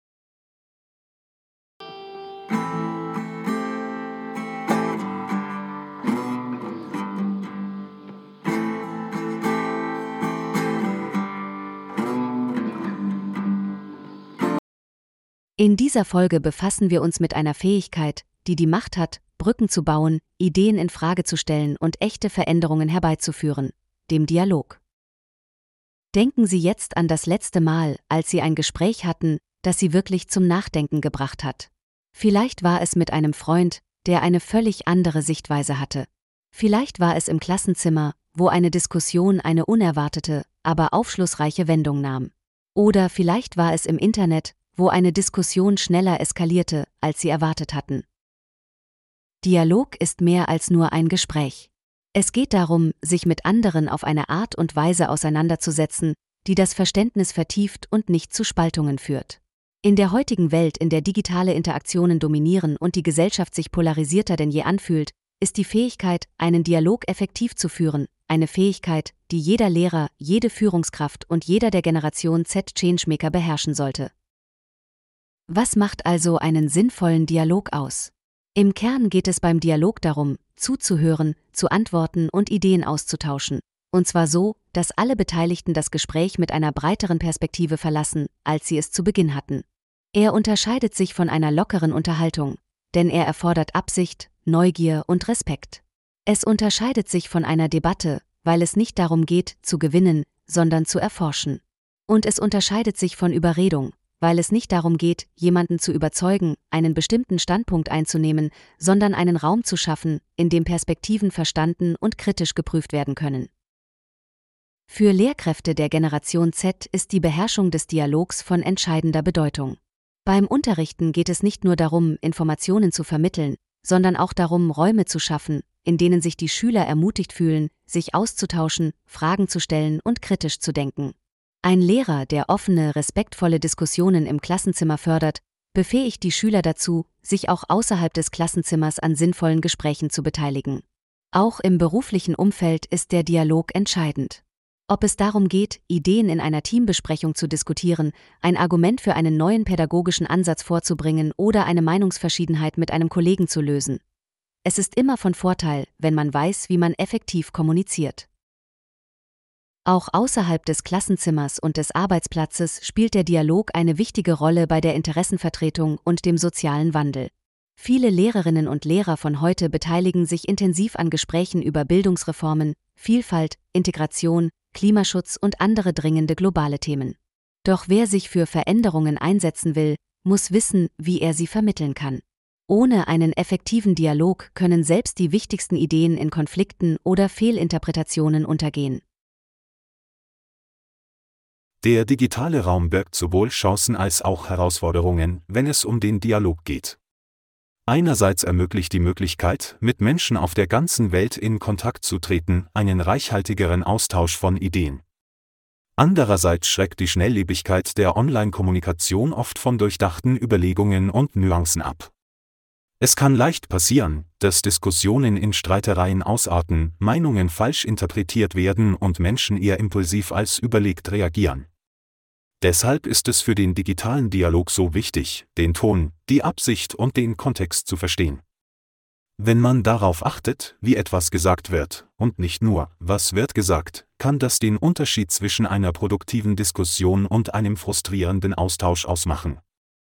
In dieser Folge befassen wir uns mit einer Fähigkeit, die die Macht hat, Brücken zu bauen, Ideen in Frage zu stellen und echte Veränderungen herbeizuführen, dem Dialog. Denken Sie jetzt an das letzte Mal, als Sie ein Gespräch hatten, das Sie wirklich zum Nachdenken gebracht hat. Vielleicht war es mit einem Freund, der eine völlig andere Sichtweise hatte. Vielleicht war es im Klassenzimmer, wo eine Diskussion eine unerwartete, aber aufschlussreiche Wendung nahm. Oder vielleicht war es im Internet, wo eine Diskussion schneller eskalierte, als Sie erwartet hatten. Dialog ist mehr als nur ein Gespräch. Es geht darum, sich mit anderen auf eine Art und Weise auseinanderzusetzen, die das Verständnis vertieft und nicht zu Spaltungen führt. In der heutigen Welt, in der digitale Interaktionen dominieren und die Gesellschaft sich polarisierter denn je anfühlt, ist die Fähigkeit, einen Dialog effektiv zu führen, eine Fähigkeit, die jeder Lehrer, jede Führungskraft und jeder der Generation Z Changemaker beherrschen sollte. Was macht also einen sinnvollen Dialog aus? Im Kern geht es beim Dialog darum, zuzuhören, zu antworten und Ideen auszutauschen. Und zwar so, dass alle Beteiligten das Gespräch mit einer breiteren Perspektive verlassen, als sie es zu Beginn hatten. Er unterscheidet sich von einer lockeren Unterhaltung, denn er erfordert Absicht, Neugier und Respekt. Es unterscheidet sich von einer Debatte, weil es nicht darum geht, zu gewinnen, sondern zu erforschen. Und es unterscheidet sich von Überredung, weil es nicht darum geht, jemanden zu überzeugen, einen bestimmten Standpunkt einzunehmen, sondern einen Raum zu schaffen, in dem Perspektiven verstanden und kritisch geprüft werden können. Für Lehrkräfte der Generation Z ist die Beherrschung des Dialogs von entscheidender Bedeutung. Beim Unterrichten geht es nicht nur darum, Informationen zu vermitteln, sondern auch darum, Räume zu schaffen, in denen sich die Schüler ermutigt fühlen, sich auszutauschen, Fragen zu stellen und kritisch zu denken. Ein Lehrer, der offene, respektvolle Diskussionen im Klassenzimmer fördert, befähigt die Schüler dazu, sich auch außerhalb des Klassenzimmers an sinnvollen Gesprächen zu beteiligen. Auch im beruflichen Umfeld ist der Dialog entscheidend. Ob es darum geht, Ideen in einer Teambesprechung zu diskutieren, ein Argument für einen neuen pädagogischen Ansatz vorzubringen oder eine Meinungsverschiedenheit mit einem Kollegen zu lösen. Es ist immer von Vorteil, wenn man weiß, wie man effektiv kommuniziert. Auch außerhalb des Klassenzimmers und des Arbeitsplatzes spielt der Dialog eine wichtige Rolle bei der Interessenvertretung und dem sozialen Wandel. Viele Lehrerinnen und Lehrer von heute beteiligen sich intensiv an Gesprächen über Bildungsreformen, Vielfalt, Integration, Klimaschutz und andere dringende globale Themen. Doch wer sich für Veränderungen einsetzen will, muss wissen, wie er sie vermitteln kann. Ohne einen effektiven Dialog können selbst die wichtigsten Ideen in Konflikten oder Fehlinterpretationen untergehen. Der digitale Raum birgt sowohl Chancen als auch Herausforderungen, wenn es um den Dialog geht. Einerseits ermöglicht die Möglichkeit, mit Menschen auf der ganzen Welt in Kontakt zu treten, einen reichhaltigeren Austausch von Ideen. Andererseits schreckt die Schnelllebigkeit der Online-Kommunikation oft von durchdachten Überlegungen und Nuancen ab. Es kann leicht passieren, dass Diskussionen in Streitereien ausarten, Meinungen falsch interpretiert werden und Menschen eher impulsiv als überlegt reagieren. Deshalb ist es für den digitalen Dialog so wichtig, den Ton, die Absicht und den Kontext zu verstehen. Wenn man darauf achtet, wie etwas gesagt wird, und nicht nur, was wird gesagt, kann das den Unterschied zwischen einer produktiven Diskussion und einem frustrierenden Austausch ausmachen.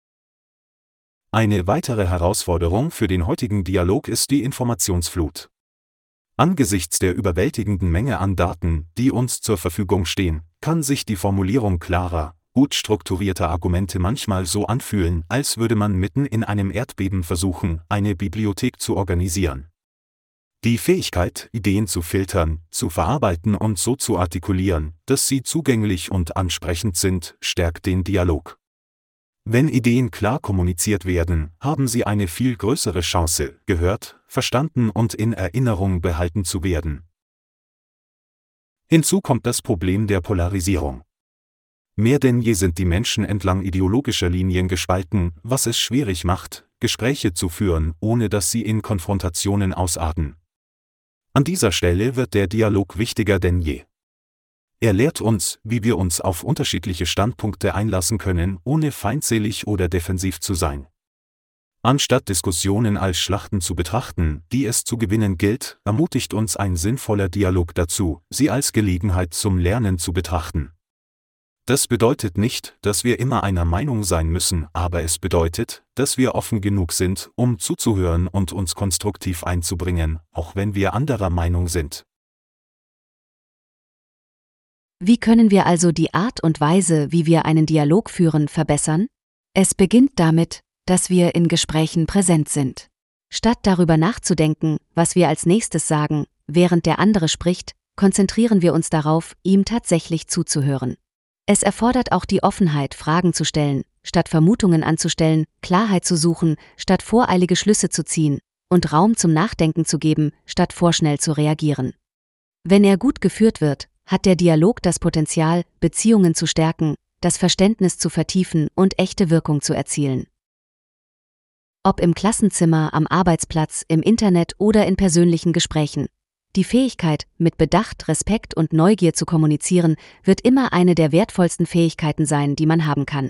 Eine weitere Herausforderung für den heutigen Dialog ist die Informationsflut. Angesichts der überwältigenden Menge an Daten, die uns zur Verfügung stehen, kann sich die Formulierung klarer, gut strukturierter Argumente manchmal so anfühlen, als würde man mitten in einem Erdbeben versuchen, eine Bibliothek zu organisieren. Die Fähigkeit, Ideen zu filtern, zu verarbeiten und so zu artikulieren, dass sie zugänglich und ansprechend sind, stärkt den Dialog. Wenn Ideen klar kommuniziert werden, haben sie eine viel größere Chance, gehört, verstanden und in Erinnerung behalten zu werden. Hinzu kommt das Problem der Polarisierung. Mehr denn je sind die Menschen entlang ideologischer Linien gespalten, was es schwierig macht, Gespräche zu führen, ohne dass sie in Konfrontationen ausarten. An dieser Stelle wird der Dialog wichtiger denn je. Er lehrt uns, wie wir uns auf unterschiedliche Standpunkte einlassen können, ohne feindselig oder defensiv zu sein. Anstatt Diskussionen als Schlachten zu betrachten, die es zu gewinnen gilt, ermutigt uns ein sinnvoller Dialog dazu, sie als Gelegenheit zum Lernen zu betrachten. Das bedeutet nicht, dass wir immer einer Meinung sein müssen, aber es bedeutet, dass wir offen genug sind, um zuzuhören und uns konstruktiv einzubringen, auch wenn wir anderer Meinung sind. Wie können wir also die Art und Weise, wie wir einen Dialog führen, verbessern? Es beginnt damit, dass wir in Gesprächen präsent sind. Statt darüber nachzudenken, was wir als nächstes sagen, während der andere spricht, konzentrieren wir uns darauf, ihm tatsächlich zuzuhören. Es erfordert auch die Offenheit, Fragen zu stellen, statt Vermutungen anzustellen, Klarheit zu suchen, statt voreilige Schlüsse zu ziehen, und Raum zum Nachdenken zu geben, statt vorschnell zu reagieren. Wenn er gut geführt wird, hat der Dialog das Potenzial, Beziehungen zu stärken, das Verständnis zu vertiefen und echte Wirkung zu erzielen. Ob im Klassenzimmer, am Arbeitsplatz, im Internet oder in persönlichen Gesprächen. Die Fähigkeit, mit Bedacht, Respekt und Neugier zu kommunizieren, wird immer eine der wertvollsten Fähigkeiten sein, die man haben kann.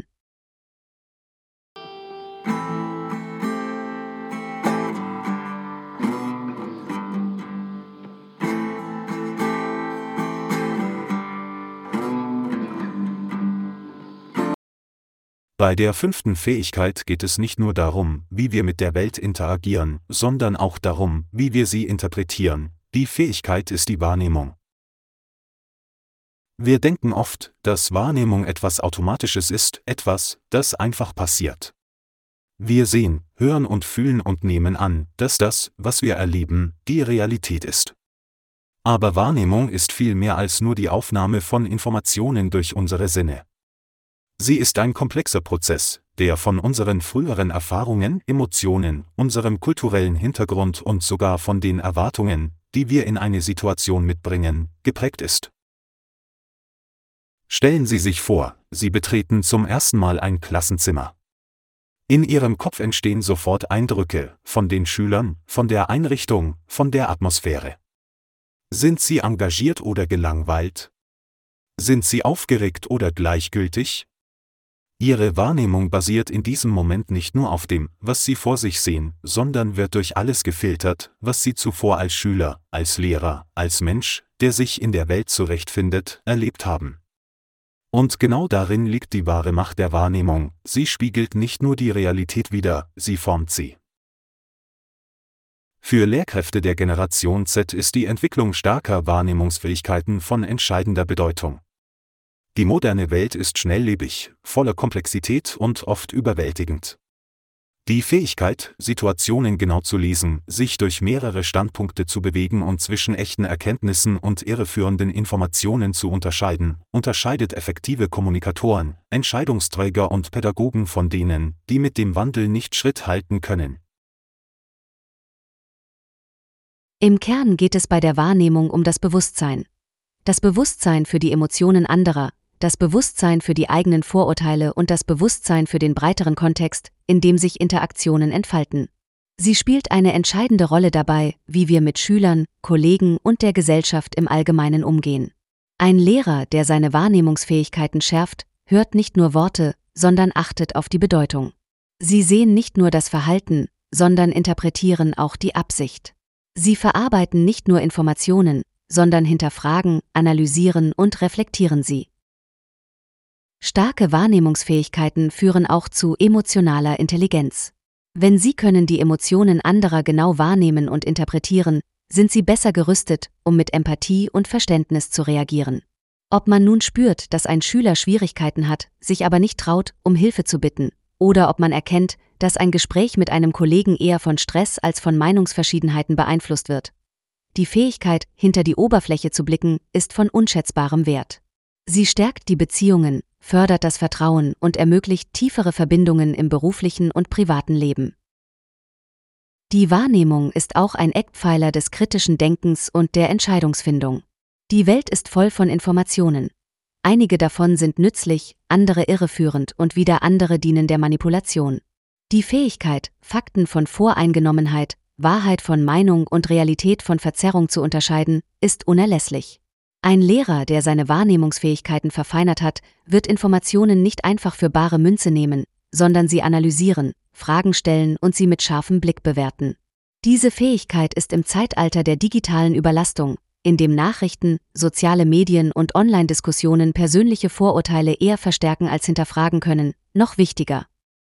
Bei der fünften Fähigkeit geht es nicht nur darum, wie wir mit der Welt interagieren, sondern auch darum, wie wir sie interpretieren. Die Fähigkeit ist die Wahrnehmung. Wir denken oft, dass Wahrnehmung etwas Automatisches ist, etwas, das einfach passiert. Wir sehen, hören und fühlen und nehmen an, dass das, was wir erleben, die Realität ist. Aber Wahrnehmung ist viel mehr als nur die Aufnahme von Informationen durch unsere Sinne. Sie ist ein komplexer Prozess, der von unseren früheren Erfahrungen, Emotionen, unserem kulturellen Hintergrund und sogar von den Erwartungen, die wir in eine Situation mitbringen, geprägt ist. Stellen Sie sich vor, Sie betreten zum ersten Mal ein Klassenzimmer. In Ihrem Kopf entstehen sofort Eindrücke von den Schülern, von der Einrichtung, von der Atmosphäre. Sind Sie engagiert oder gelangweilt? Sind Sie aufgeregt oder gleichgültig? Ihre Wahrnehmung basiert in diesem Moment nicht nur auf dem, was Sie vor sich sehen, sondern wird durch alles gefiltert, was Sie zuvor als Schüler, als Lehrer, als Mensch, der sich in der Welt zurechtfindet, erlebt haben. Und genau darin liegt die wahre Macht der Wahrnehmung, sie spiegelt nicht nur die Realität wider, sie formt sie. Für Lehrkräfte der Generation Z ist die Entwicklung starker Wahrnehmungsfähigkeiten von entscheidender Bedeutung. Die moderne Welt ist schnelllebig, voller Komplexität und oft überwältigend. Die Fähigkeit, Situationen genau zu lesen, sich durch mehrere Standpunkte zu bewegen und zwischen echten Erkenntnissen und irreführenden Informationen zu unterscheiden, unterscheidet effektive Kommunikatoren, Entscheidungsträger und Pädagogen von denen, die mit dem Wandel nicht Schritt halten können. Im Kern geht es bei der Wahrnehmung um das Bewusstsein. Das Bewusstsein für die Emotionen anderer, das Bewusstsein für die eigenen Vorurteile und das Bewusstsein für den breiteren Kontext, in dem sich Interaktionen entfalten. Sie spielt eine entscheidende Rolle dabei, wie wir mit Schülern, Kollegen und der Gesellschaft im Allgemeinen umgehen. Ein Lehrer, der seine Wahrnehmungsfähigkeiten schärft, hört nicht nur Worte, sondern achtet auf die Bedeutung. Sie sehen nicht nur das Verhalten, sondern interpretieren auch die Absicht. Sie verarbeiten nicht nur Informationen, sondern hinterfragen, analysieren und reflektieren sie. Starke Wahrnehmungsfähigkeiten führen auch zu emotionaler Intelligenz. Wenn Sie können die Emotionen anderer genau wahrnehmen und interpretieren, sind Sie besser gerüstet, um mit Empathie und Verständnis zu reagieren. Ob man nun spürt, dass ein Schüler Schwierigkeiten hat, sich aber nicht traut, um Hilfe zu bitten, oder ob man erkennt, dass ein Gespräch mit einem Kollegen eher von Stress als von Meinungsverschiedenheiten beeinflusst wird. Die Fähigkeit, hinter die Oberfläche zu blicken, ist von unschätzbarem Wert. Sie stärkt die Beziehungen, fördert das Vertrauen und ermöglicht tiefere Verbindungen im beruflichen und privaten Leben. Die Wahrnehmung ist auch ein Eckpfeiler des kritischen Denkens und der Entscheidungsfindung. Die Welt ist voll von Informationen. Einige davon sind nützlich, andere irreführend und wieder andere dienen der Manipulation. Die Fähigkeit, Fakten von Voreingenommenheit, Wahrheit von Meinung und Realität von Verzerrung zu unterscheiden, ist unerlässlich. Ein Lehrer, der seine Wahrnehmungsfähigkeiten verfeinert hat, wird Informationen nicht einfach für bare Münze nehmen, sondern sie analysieren, Fragen stellen und sie mit scharfem Blick bewerten. Diese Fähigkeit ist im Zeitalter der digitalen Überlastung, in dem Nachrichten, soziale Medien und Online-Diskussionen persönliche Vorurteile eher verstärken als hinterfragen können, noch wichtiger.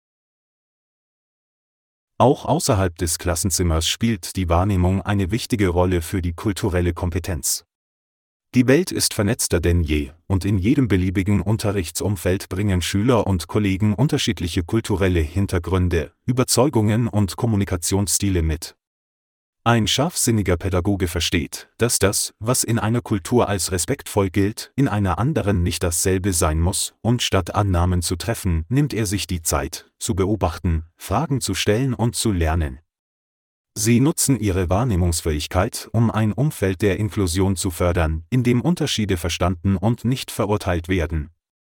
Auch außerhalb des Klassenzimmers spielt die Wahrnehmung eine wichtige Rolle für die kulturelle Kompetenz. Die Welt ist vernetzter denn je, und in jedem beliebigen Unterrichtsumfeld bringen Schüler und Kollegen unterschiedliche kulturelle Hintergründe, Überzeugungen und Kommunikationsstile mit. Ein scharfsinniger Pädagoge versteht, dass das, was in einer Kultur als respektvoll gilt, in einer anderen nicht dasselbe sein muss, und statt Annahmen zu treffen, nimmt er sich die Zeit, zu beobachten, Fragen zu stellen und zu lernen. Sie nutzen ihre Wahrnehmungsfähigkeit, um ein Umfeld der Inklusion zu fördern, in dem Unterschiede verstanden und nicht verurteilt werden.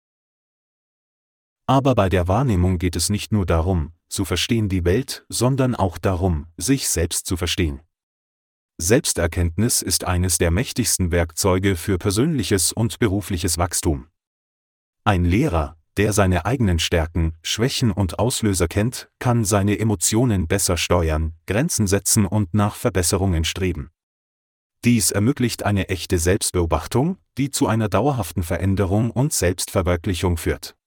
Aber bei der Wahrnehmung geht es nicht nur darum, zu verstehen die Welt, sondern auch darum, sich selbst zu verstehen. Selbsterkenntnis ist eines der mächtigsten Werkzeuge für persönliches und berufliches Wachstum. Ein Lehrer, der seine eigenen Stärken, Schwächen und Auslöser kennt, kann seine Emotionen besser steuern, Grenzen setzen und nach Verbesserungen streben. Dies ermöglicht eine echte Selbstbeobachtung, die zu einer dauerhaften Veränderung und Selbstverwirklichung führt.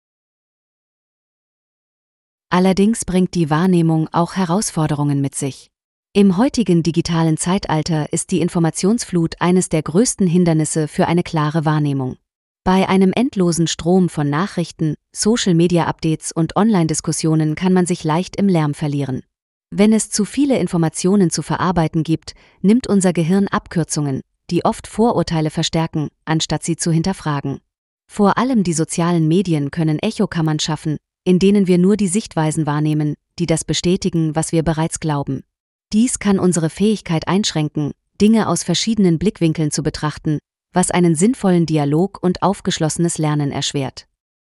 Allerdings bringt die Wahrnehmung auch Herausforderungen mit sich. Im heutigen digitalen Zeitalter ist die Informationsflut eines der größten Hindernisse für eine klare Wahrnehmung. Bei einem endlosen Strom von Nachrichten, Social-Media-Updates und Online-Diskussionen kann man sich leicht im Lärm verlieren. Wenn es zu viele Informationen zu verarbeiten gibt, nimmt unser Gehirn Abkürzungen, die oft Vorurteile verstärken, anstatt sie zu hinterfragen. Vor allem die sozialen Medien können Echokammern schaffen, in denen wir nur die Sichtweisen wahrnehmen, die das bestätigen, was wir bereits glauben. Dies kann unsere Fähigkeit einschränken, Dinge aus verschiedenen Blickwinkeln zu betrachten, was einen sinnvollen Dialog und aufgeschlossenes Lernen erschwert.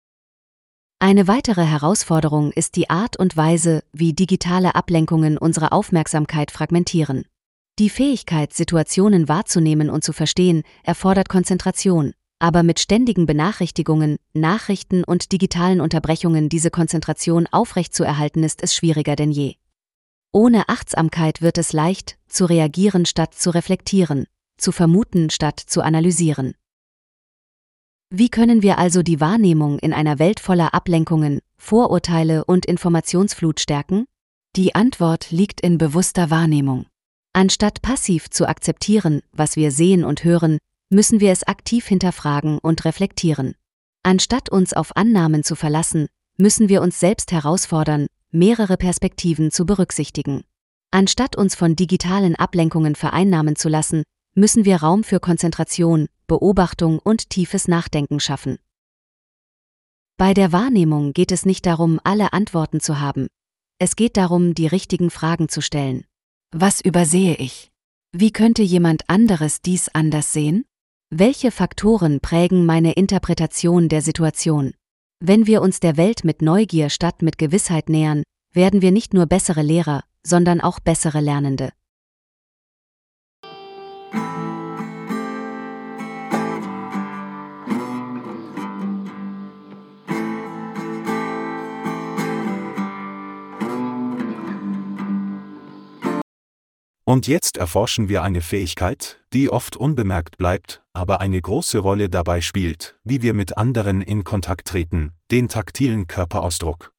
Eine weitere Herausforderung ist die Art und Weise, wie digitale Ablenkungen unsere Aufmerksamkeit fragmentieren. Die Fähigkeit, Situationen wahrzunehmen und zu verstehen, erfordert Konzentration, aber mit ständigen Benachrichtigungen, Nachrichten und digitalen Unterbrechungen diese Konzentration aufrechtzuerhalten, ist es schwieriger denn je. Ohne Achtsamkeit wird es leicht, zu reagieren statt zu reflektieren, zu vermuten statt zu analysieren. Wie können wir also die Wahrnehmung in einer Welt voller Ablenkungen, Vorurteile und Informationsflut stärken? Die Antwort liegt in bewusster Wahrnehmung. Anstatt passiv zu akzeptieren, was wir sehen und hören, müssen wir es aktiv hinterfragen und reflektieren. Anstatt uns auf Annahmen zu verlassen, müssen wir uns selbst herausfordern, mehrere Perspektiven zu berücksichtigen. Anstatt uns von digitalen Ablenkungen vereinnahmen zu lassen, müssen wir Raum für Konzentration, Beobachtung und tiefes Nachdenken schaffen. Bei der Wahrnehmung geht es nicht darum, alle Antworten zu haben. Es geht darum, die richtigen Fragen zu stellen. Was übersehe ich? Wie könnte jemand anderes dies anders sehen? Welche Faktoren prägen meine Interpretation der Situation? Wenn wir uns der Welt mit Neugier statt mit Gewissheit nähern, werden wir nicht nur bessere Lehrer, sondern auch bessere Lernende. Und jetzt erforschen wir eine Fähigkeit, die oft unbemerkt bleibt, aber eine große Rolle dabei spielt, wie wir mit anderen in Kontakt treten, den taktilen Körperausdruck.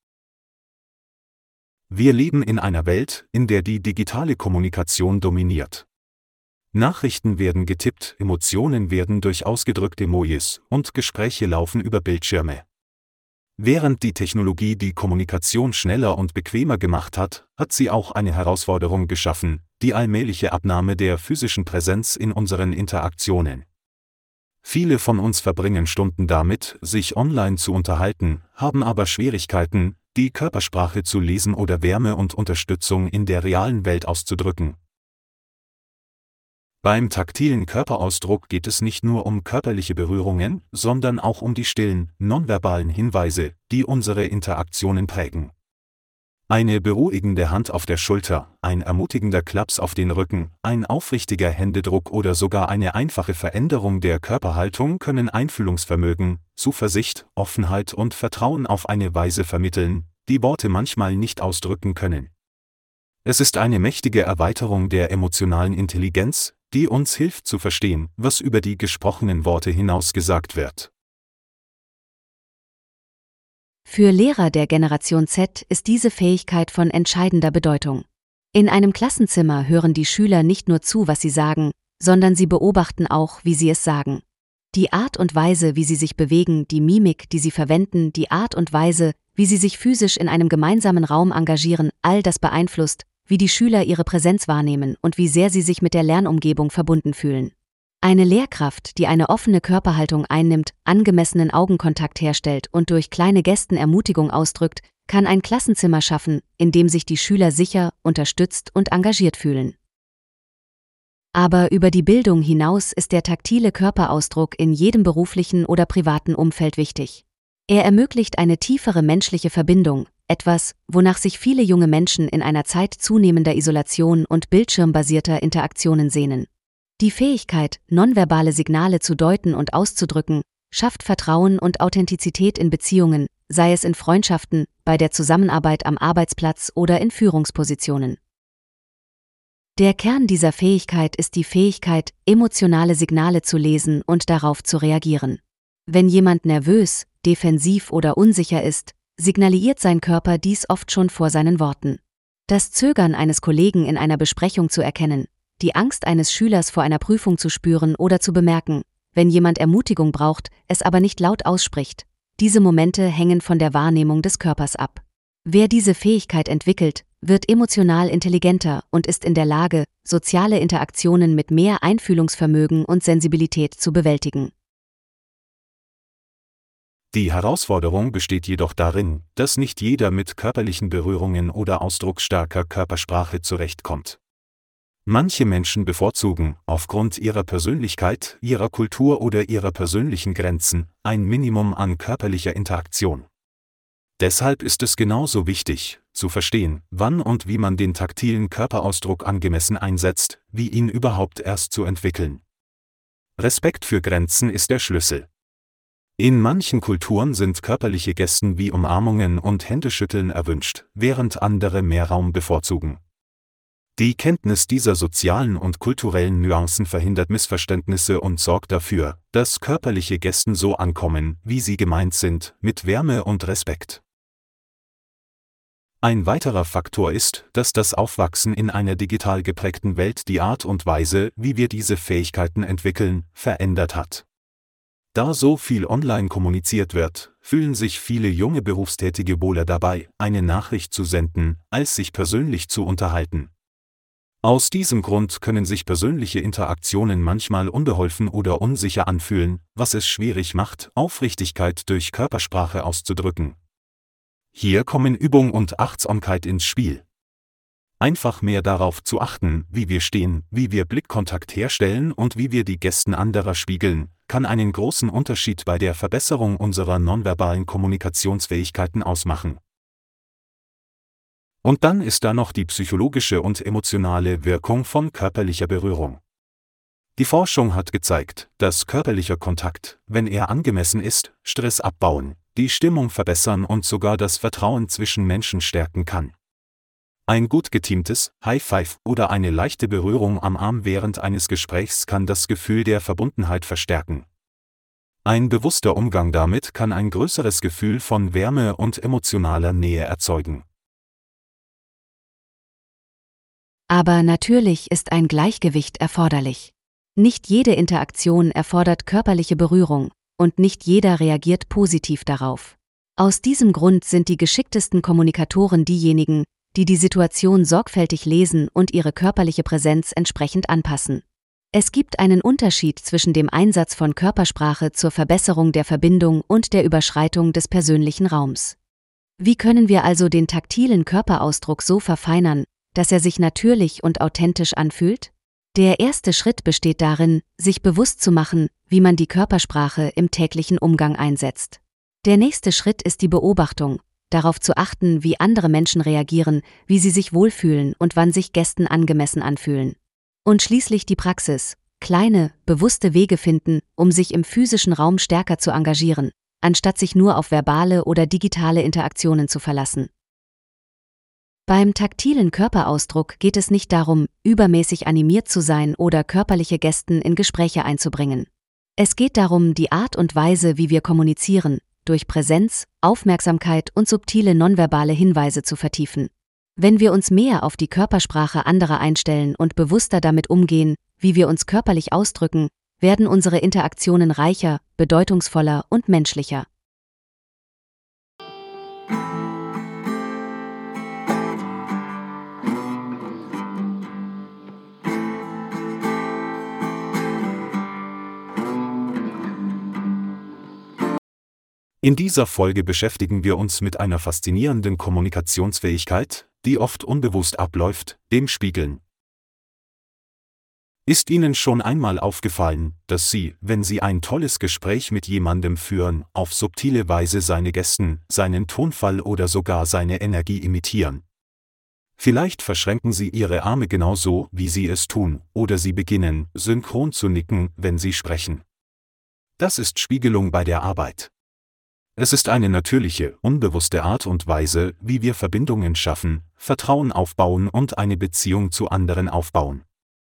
Wir leben in einer Welt, in der die digitale Kommunikation dominiert. Nachrichten werden getippt, Emotionen werden durch ausgedrückte Emojis und Gespräche laufen über Bildschirme. Während die Technologie die Kommunikation schneller und bequemer gemacht hat, hat sie auch eine Herausforderung geschaffen, die allmähliche Abnahme der physischen Präsenz in unseren Interaktionen. Viele von uns verbringen Stunden damit, sich online zu unterhalten, haben aber Schwierigkeiten, die Körpersprache zu lesen oder Wärme und Unterstützung in der realen Welt auszudrücken. Beim taktilen Körperausdruck geht es nicht nur um körperliche Berührungen, sondern auch um die stillen, nonverbalen Hinweise, die unsere Interaktionen prägen. Eine beruhigende Hand auf der Schulter, ein ermutigender Klaps auf den Rücken, ein aufrichtiger Händedruck oder sogar eine einfache Veränderung der Körperhaltung können Einfühlungsvermögen, Zuversicht, Offenheit und Vertrauen auf eine Weise vermitteln, die Worte manchmal nicht ausdrücken können. Es ist eine mächtige Erweiterung der emotionalen Intelligenz, die uns hilft zu verstehen, was über die gesprochenen Worte hinaus gesagt wird. Für Lehrer der Generation Z ist diese Fähigkeit von entscheidender Bedeutung. In einem Klassenzimmer hören die Schüler nicht nur zu, was sie sagen, sondern sie beobachten auch, wie sie es sagen. Die Art und Weise, wie sie sich bewegen, die Mimik, die sie verwenden, die Art und Weise, wie sie sich physisch in einem gemeinsamen Raum engagieren, all das beeinflusst, wie die Schüler ihre Präsenz wahrnehmen und wie sehr sie sich mit der Lernumgebung verbunden fühlen. Eine Lehrkraft, die eine offene Körperhaltung einnimmt, angemessenen Augenkontakt herstellt und durch kleine Gesten Ermutigung ausdrückt, kann ein Klassenzimmer schaffen, in dem sich die Schüler sicher, unterstützt und engagiert fühlen. Aber über die Bildung hinaus ist der taktile Körperausdruck in jedem beruflichen oder privaten Umfeld wichtig. Er ermöglicht eine tiefere menschliche Verbindung, etwas, wonach sich viele junge Menschen in einer Zeit zunehmender Isolation und bildschirmbasierter Interaktionen sehnen. Die Fähigkeit, nonverbale Signale zu deuten und auszudrücken, schafft Vertrauen und Authentizität in Beziehungen, sei es in Freundschaften, bei der Zusammenarbeit am Arbeitsplatz oder in Führungspositionen. Der Kern dieser Fähigkeit ist die Fähigkeit, emotionale Signale zu lesen und darauf zu reagieren. Wenn jemand nervös, defensiv oder unsicher ist, signalisiert sein Körper dies oft schon vor seinen Worten. Das Zögern eines Kollegen in einer Besprechung zu erkennen, die Angst eines Schülers vor einer Prüfung zu spüren oder zu bemerken, wenn jemand Ermutigung braucht, es aber nicht laut ausspricht. Diese Momente hängen von der Wahrnehmung des Körpers ab. Wer diese Fähigkeit entwickelt, wird emotional intelligenter und ist in der Lage, soziale Interaktionen mit mehr Einfühlungsvermögen und Sensibilität zu bewältigen. Die Herausforderung besteht jedoch darin, dass nicht jeder mit körperlichen Berührungen oder ausdrucksstarker Körpersprache zurechtkommt. Manche Menschen bevorzugen, aufgrund ihrer Persönlichkeit, ihrer Kultur oder ihrer persönlichen Grenzen, ein Minimum an körperlicher Interaktion. Deshalb ist es genauso wichtig, zu verstehen, wann und wie man den taktilen Körperausdruck angemessen einsetzt, wie ihn überhaupt erst zu entwickeln. Respekt für Grenzen ist der Schlüssel. In manchen Kulturen sind körperliche Gesten wie Umarmungen und Händeschütteln erwünscht, während andere mehr Raum bevorzugen. Die Kenntnis dieser sozialen und kulturellen Nuancen verhindert Missverständnisse und sorgt dafür, dass körperliche Gesten so ankommen, wie sie gemeint sind, mit Wärme und Respekt. Ein weiterer Faktor ist, dass das Aufwachsen in einer digital geprägten Welt die Art und Weise, wie wir diese Fähigkeiten entwickeln, verändert hat. Da so viel online kommuniziert wird, fühlen sich viele junge Berufstätige wohler dabei, eine Nachricht zu senden, als sich persönlich zu unterhalten. Aus diesem Grund können sich persönliche Interaktionen manchmal unbeholfen oder unsicher anfühlen, was es schwierig macht, Aufrichtigkeit durch Körpersprache auszudrücken. Hier kommen Übung und Achtsamkeit ins Spiel. Einfach mehr darauf zu achten, wie wir stehen, wie wir Blickkontakt herstellen und wie wir die Gesten anderer spiegeln, kann einen großen Unterschied bei der Verbesserung unserer nonverbalen Kommunikationsfähigkeiten ausmachen. Und dann ist da noch die psychologische und emotionale Wirkung von körperlicher Berührung. Die Forschung hat gezeigt, dass körperlicher Kontakt, wenn er angemessen ist, Stress abbauen, die Stimmung verbessern und sogar das Vertrauen zwischen Menschen stärken kann. Ein gut geteamtes High Five oder eine leichte Berührung am Arm während eines Gesprächs kann das Gefühl der Verbundenheit verstärken. Ein bewusster Umgang damit kann ein größeres Gefühl von Wärme und emotionaler Nähe erzeugen. Aber natürlich ist ein Gleichgewicht erforderlich. Nicht jede Interaktion erfordert körperliche Berührung, und nicht jeder reagiert positiv darauf. Aus diesem Grund sind die geschicktesten Kommunikatoren diejenigen, die die Situation sorgfältig lesen und ihre körperliche Präsenz entsprechend anpassen. Es gibt einen Unterschied zwischen dem Einsatz von Körpersprache zur Verbesserung der Verbindung und der Überschreitung des persönlichen Raums. Wie können wir also den taktilen Körperausdruck so verfeinern, dass er sich natürlich und authentisch anfühlt? Der erste Schritt besteht darin, sich bewusst zu machen, wie man die Körpersprache im täglichen Umgang einsetzt. Der nächste Schritt ist die Beobachtung, darauf zu achten, wie andere Menschen reagieren, wie sie sich wohlfühlen und wann sich Gesten angemessen anfühlen. Und schließlich die Praxis, kleine, bewusste Wege finden, um sich im physischen Raum stärker zu engagieren, anstatt sich nur auf verbale oder digitale Interaktionen zu verlassen. Beim taktilen Körperausdruck geht es nicht darum, übermäßig animiert zu sein oder körperliche Gesten in Gespräche einzubringen. Es geht darum, die Art und Weise, wie wir kommunizieren, durch Präsenz, Aufmerksamkeit und subtile nonverbale Hinweise zu vertiefen. Wenn wir uns mehr auf die Körpersprache anderer einstellen und bewusster damit umgehen, wie wir uns körperlich ausdrücken, werden unsere Interaktionen reicher, bedeutungsvoller und menschlicher. In dieser Folge beschäftigen wir uns mit einer faszinierenden Kommunikationsfähigkeit, die oft unbewusst abläuft, dem Spiegeln. Ist Ihnen schon einmal aufgefallen, dass Sie, wenn Sie ein tolles Gespräch mit jemandem führen, auf subtile Weise seine Gesten, seinen Tonfall oder sogar seine Energie imitieren? Vielleicht verschränken Sie Ihre Arme genauso, wie Sie es tun, oder Sie beginnen, synchron zu nicken, wenn Sie sprechen. Das ist Spiegelung bei der Arbeit. Es ist eine natürliche, unbewusste Art und Weise, wie wir Verbindungen schaffen, Vertrauen aufbauen und eine Beziehung zu anderen aufbauen.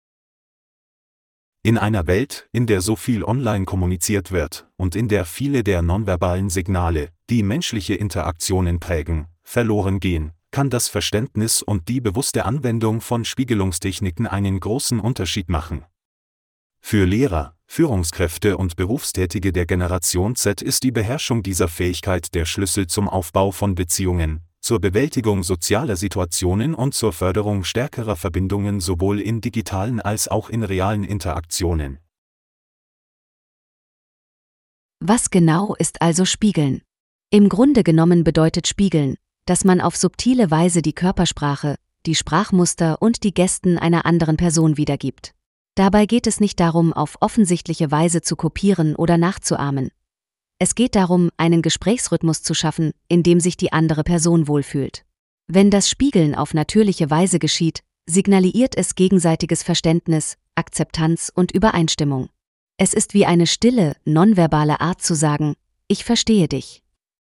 In einer Welt, in der so viel online kommuniziert wird und in der viele der nonverbalen Signale, die menschliche Interaktionen prägen, verloren gehen, kann das Verständnis und die bewusste Anwendung von Spiegelungstechniken einen großen Unterschied machen. Für Lehrer, Führungskräfte und Berufstätige der Generation Z ist die Beherrschung dieser Fähigkeit der Schlüssel zum Aufbau von Beziehungen, zur Bewältigung sozialer Situationen und zur Förderung stärkerer Verbindungen sowohl in digitalen als auch in realen Interaktionen. Was genau ist also Spiegeln? Im Grunde genommen bedeutet Spiegeln, dass man auf subtile Weise die Körpersprache, die Sprachmuster und die Gesten einer anderen Person wiedergibt. Dabei geht es nicht darum, auf offensichtliche Weise zu kopieren oder nachzuahmen. Es geht darum, einen Gesprächsrhythmus zu schaffen, in dem sich die andere Person wohlfühlt. Wenn das Spiegeln auf natürliche Weise geschieht, signalisiert es gegenseitiges Verständnis, Akzeptanz und Übereinstimmung. Es ist wie eine stille, nonverbale Art zu sagen, ich verstehe dich.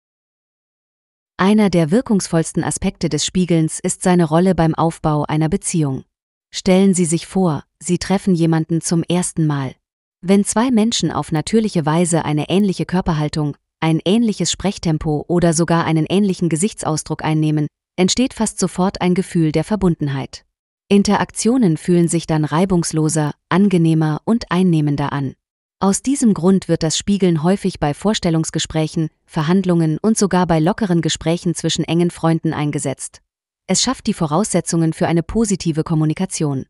Einer der wirkungsvollsten Aspekte des Spiegelns ist seine Rolle beim Aufbau einer Beziehung. Stellen Sie sich vor, Sie treffen jemanden zum ersten Mal. Wenn zwei Menschen auf natürliche Weise eine ähnliche Körperhaltung, ein ähnliches Sprechtempo oder sogar einen ähnlichen Gesichtsausdruck einnehmen, entsteht fast sofort ein Gefühl der Verbundenheit. Interaktionen fühlen sich dann reibungsloser, angenehmer und einnehmender an. Aus diesem Grund wird das Spiegeln häufig bei Vorstellungsgesprächen, Verhandlungen und sogar bei lockeren Gesprächen zwischen engen Freunden eingesetzt. Es schafft die Voraussetzungen für eine positive Kommunikation.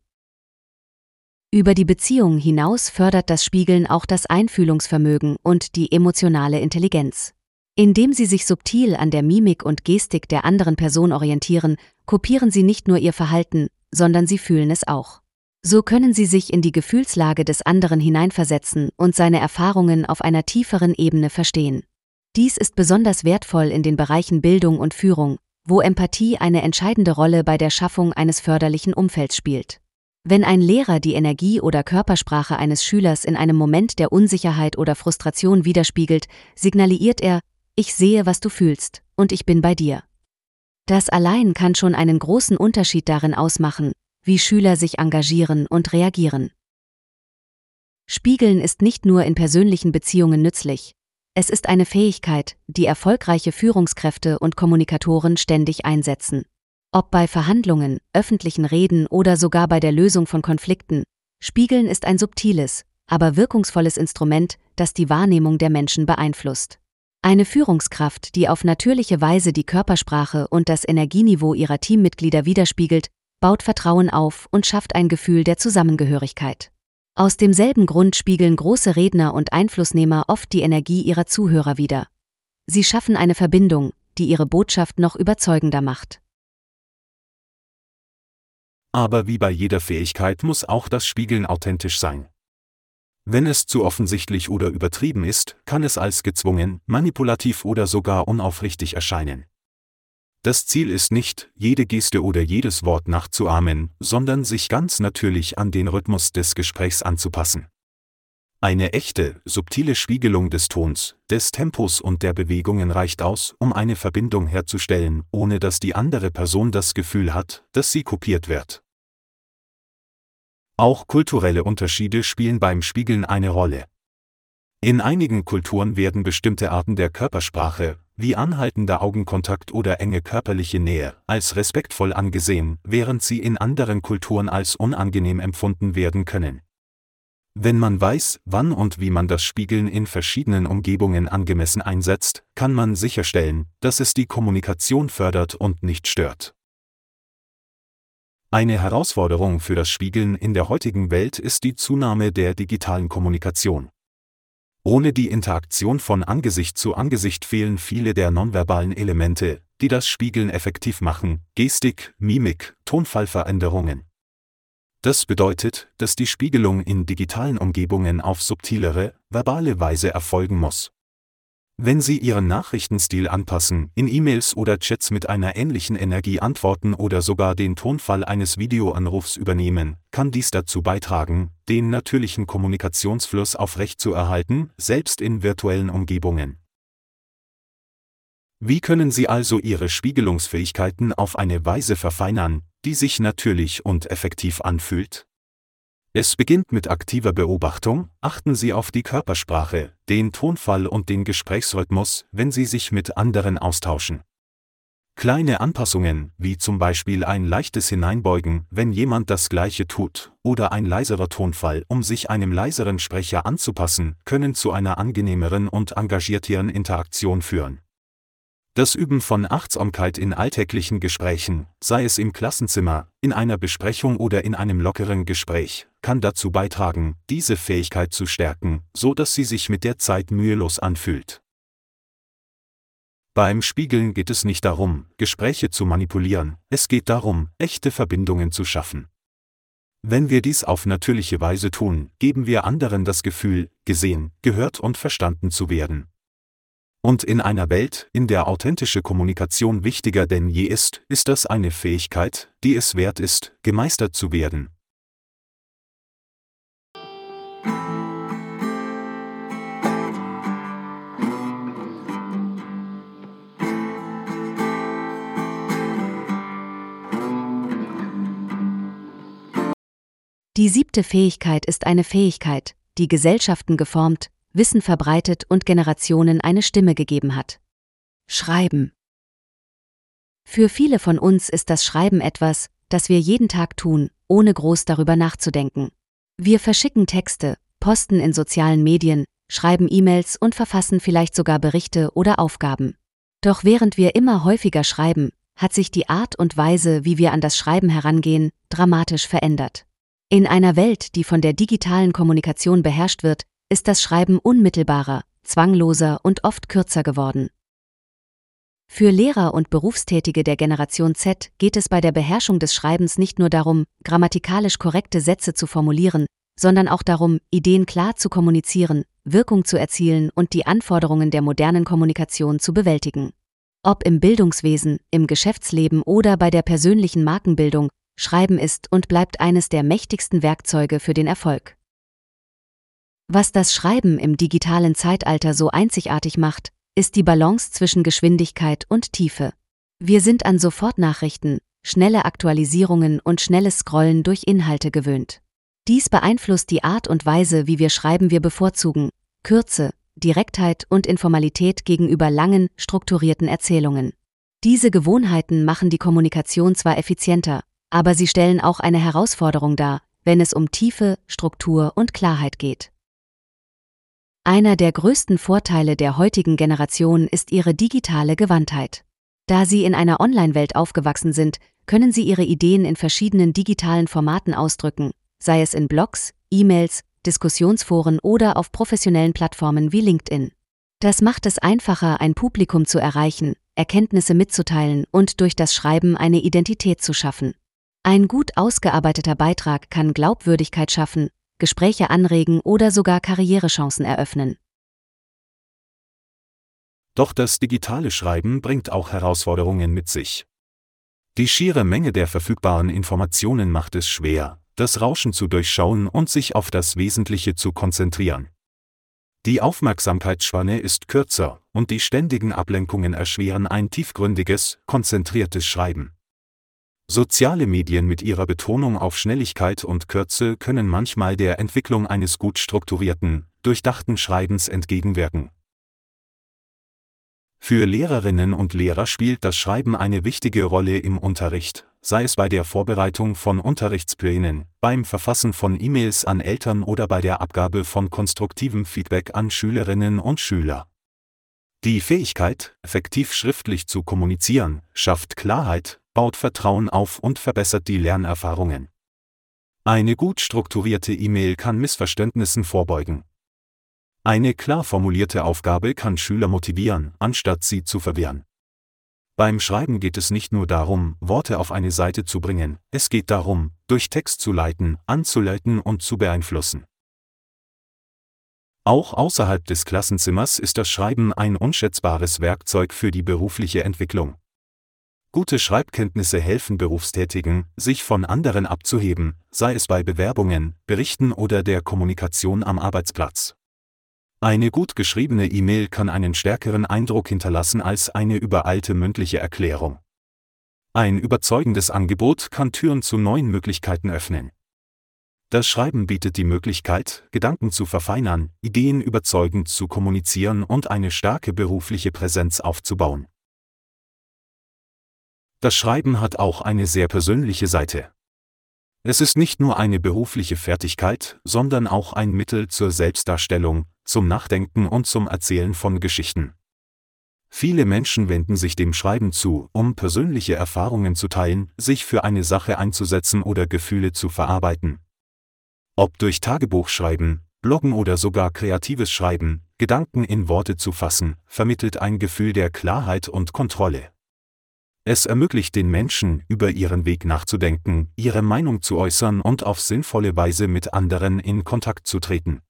Über die Beziehung hinaus fördert das Spiegeln auch das Einfühlungsvermögen und die emotionale Intelligenz. Indem Sie sich subtil an der Mimik und Gestik der anderen Person orientieren, kopieren Sie nicht nur ihr Verhalten, sondern Sie fühlen es auch. So können Sie sich in die Gefühlslage des anderen hineinversetzen und seine Erfahrungen auf einer tieferen Ebene verstehen. Dies ist besonders wertvoll in den Bereichen Bildung und Führung, wo Empathie eine entscheidende Rolle bei der Schaffung eines förderlichen Umfelds spielt. Wenn ein Lehrer die Energie oder Körpersprache eines Schülers in einem Moment der Unsicherheit oder Frustration widerspiegelt, signalisiert er, ich sehe, was du fühlst, und ich bin bei dir. Das allein kann schon einen großen Unterschied darin ausmachen, wie Schüler sich engagieren und reagieren. Spiegeln ist nicht nur in persönlichen Beziehungen nützlich. Es ist eine Fähigkeit, die erfolgreiche Führungskräfte und Kommunikatoren ständig einsetzen. Ob bei Verhandlungen, öffentlichen Reden oder sogar bei der Lösung von Konflikten, Spiegeln ist ein subtiles, aber wirkungsvolles Instrument, das die Wahrnehmung der Menschen beeinflusst. Eine Führungskraft, die auf natürliche Weise die Körpersprache und das Energieniveau ihrer Teammitglieder widerspiegelt, baut Vertrauen auf und schafft ein Gefühl der Zusammengehörigkeit. Aus demselben Grund spiegeln große Redner und Einflussnehmer oft die Energie ihrer Zuhörer wider. Sie schaffen eine Verbindung, die ihre Botschaft noch überzeugender macht. Aber wie bei jeder Fähigkeit muss auch das Spiegeln authentisch sein. Wenn es zu offensichtlich oder übertrieben ist, kann es als gezwungen, manipulativ oder sogar unaufrichtig erscheinen. Das Ziel ist nicht, jede Geste oder jedes Wort nachzuahmen, sondern sich ganz natürlich an den Rhythmus des Gesprächs anzupassen. Eine echte, subtile Spiegelung des Tons, des Tempos und der Bewegungen reicht aus, um eine Verbindung herzustellen, ohne dass die andere Person das Gefühl hat, dass sie kopiert wird. Auch kulturelle Unterschiede spielen beim Spiegeln eine Rolle. In einigen Kulturen werden bestimmte Arten der Körpersprache, wie anhaltender Augenkontakt oder enge körperliche Nähe, als respektvoll angesehen, während sie in anderen Kulturen als unangenehm empfunden werden können. Wenn man weiß, wann und wie man das Spiegeln in verschiedenen Umgebungen angemessen einsetzt, kann man sicherstellen, dass es die Kommunikation fördert und nicht stört. Eine Herausforderung für das Spiegeln in der heutigen Welt ist die Zunahme der digitalen Kommunikation. Ohne die Interaktion von Angesicht zu Angesicht fehlen viele der nonverbalen Elemente, die das Spiegeln effektiv machen: Gestik, Mimik, Tonfallveränderungen. Das bedeutet, dass die Spiegelung in digitalen Umgebungen auf subtilere, verbale Weise erfolgen muss. Wenn Sie Ihren Nachrichtenstil anpassen, in E-Mails oder Chats mit einer ähnlichen Energie antworten oder sogar den Tonfall eines Videoanrufs übernehmen, kann dies dazu beitragen, den natürlichen Kommunikationsfluss aufrechtzuerhalten, selbst in virtuellen Umgebungen. Wie können Sie also Ihre Spiegelungsfähigkeiten auf eine Weise verfeinern, die sich natürlich und effektiv anfühlt? Es beginnt mit aktiver Beobachtung. Achten Sie auf die Körpersprache, den Tonfall und den Gesprächsrhythmus, wenn Sie sich mit anderen austauschen. Kleine Anpassungen, wie zum Beispiel ein leichtes Hineinbeugen, wenn jemand das Gleiche tut, oder ein leiserer Tonfall, um sich einem leiseren Sprecher anzupassen, können zu einer angenehmeren und engagierteren Interaktion führen. Das Üben von Achtsamkeit in alltäglichen Gesprächen, sei es im Klassenzimmer, in einer Besprechung oder in einem lockeren Gespräch, kann dazu beitragen, diese Fähigkeit zu stärken, so dass sie sich mit der Zeit mühelos anfühlt. Beim Spiegeln geht es nicht darum, Gespräche zu manipulieren, es geht darum, echte Verbindungen zu schaffen. Wenn wir dies auf natürliche Weise tun, geben wir anderen das Gefühl, gesehen, gehört und verstanden zu werden. Und in einer Welt, in der authentische Kommunikation wichtiger denn je ist, ist das eine Fähigkeit, die es wert ist, gemeistert zu werden. Die siebte Fähigkeit ist eine Fähigkeit, die Gesellschaften geformt, Wissen verbreitet und Generationen eine Stimme gegeben hat. Schreiben. Für viele von uns ist das Schreiben etwas, das wir jeden Tag tun, ohne groß darüber nachzudenken. Wir verschicken Texte, posten in sozialen Medien, schreiben E-Mails und verfassen vielleicht sogar Berichte oder Aufgaben. Doch während wir immer häufiger schreiben, hat sich die Art und Weise, wie wir an das Schreiben herangehen, dramatisch verändert. In einer Welt, die von der digitalen Kommunikation beherrscht wird, ist das Schreiben unmittelbarer, zwangloser und oft kürzer geworden. Für Lehrer und Berufstätige der Generation Z geht es bei der Beherrschung des Schreibens nicht nur darum, grammatikalisch korrekte Sätze zu formulieren, sondern auch darum, Ideen klar zu kommunizieren, Wirkung zu erzielen und die Anforderungen der modernen Kommunikation zu bewältigen. Ob im Bildungswesen, im Geschäftsleben oder bei der persönlichen Markenbildung, Schreiben ist und bleibt eines der mächtigsten Werkzeuge für den Erfolg. Was das Schreiben im digitalen Zeitalter so einzigartig macht, ist die Balance zwischen Geschwindigkeit und Tiefe. Wir sind an Sofortnachrichten, schnelle Aktualisierungen und schnelles Scrollen durch Inhalte gewöhnt. Dies beeinflusst die Art und Weise, wie wir schreiben. Wir bevorzugen Kürze, Direktheit und Informalität gegenüber langen, strukturierten Erzählungen. Diese Gewohnheiten machen die Kommunikation zwar effizienter, aber sie stellen auch eine Herausforderung dar, wenn es um Tiefe, Struktur und Klarheit geht. Einer der größten Vorteile der heutigen Generation ist ihre digitale Gewandtheit. Da sie in einer Online-Welt aufgewachsen sind, können sie ihre Ideen in verschiedenen digitalen Formaten ausdrücken, sei es in Blogs, E-Mails, Diskussionsforen oder auf professionellen Plattformen wie LinkedIn. Das macht es einfacher, ein Publikum zu erreichen, Erkenntnisse mitzuteilen und durch das Schreiben eine Identität zu schaffen. Ein gut ausgearbeiteter Beitrag kann Glaubwürdigkeit schaffen, Gespräche anregen oder sogar Karrierechancen eröffnen. Doch das digitale Schreiben bringt auch Herausforderungen mit sich. Die schiere Menge der verfügbaren Informationen macht es schwer, das Rauschen zu durchschauen und sich auf das Wesentliche zu konzentrieren. Die Aufmerksamkeitsspanne ist kürzer und die ständigen Ablenkungen erschweren ein tiefgründiges, konzentriertes Schreiben. Soziale Medien mit ihrer Betonung auf Schnelligkeit und Kürze können manchmal der Entwicklung eines gut strukturierten, durchdachten Schreibens entgegenwirken. Für Lehrerinnen und Lehrer spielt das Schreiben eine wichtige Rolle im Unterricht, sei es bei der Vorbereitung von Unterrichtsplänen, beim Verfassen von E-Mails an Eltern oder bei der Abgabe von konstruktivem Feedback an Schülerinnen und Schüler. Die Fähigkeit, effektiv schriftlich zu kommunizieren, schafft Klarheit, baut Vertrauen auf und verbessert die Lernerfahrungen. Eine gut strukturierte E-Mail kann Missverständnissen vorbeugen. Eine klar formulierte Aufgabe kann Schüler motivieren, anstatt sie zu verwirren. Beim Schreiben geht es nicht nur darum, Worte auf eine Seite zu bringen, es geht darum, durch Text zu leiten, anzuleiten und zu beeinflussen. Auch außerhalb des Klassenzimmers ist das Schreiben ein unschätzbares Werkzeug für die berufliche Entwicklung. Gute Schreibkenntnisse helfen Berufstätigen, sich von anderen abzuheben, sei es bei Bewerbungen, Berichten oder der Kommunikation am Arbeitsplatz. Eine gut geschriebene E-Mail kann einen stärkeren Eindruck hinterlassen als eine übereilte mündliche Erklärung. Ein überzeugendes Angebot kann Türen zu neuen Möglichkeiten öffnen. Das Schreiben bietet die Möglichkeit, Gedanken zu verfeinern, Ideen überzeugend zu kommunizieren und eine starke berufliche Präsenz aufzubauen. Das Schreiben hat auch eine sehr persönliche Seite. Es ist nicht nur eine berufliche Fertigkeit, sondern auch ein Mittel zur Selbstdarstellung, zum Nachdenken und zum Erzählen von Geschichten. Viele Menschen wenden sich dem Schreiben zu, um persönliche Erfahrungen zu teilen, sich für eine Sache einzusetzen oder Gefühle zu verarbeiten. Ob durch Tagebuchschreiben, Bloggen oder sogar kreatives Schreiben, Gedanken in Worte zu fassen, vermittelt ein Gefühl der Klarheit und Kontrolle. Es ermöglicht den Menschen, über ihren Weg nachzudenken, ihre Meinung zu äußern und auf sinnvolle Weise mit anderen in Kontakt zu treten.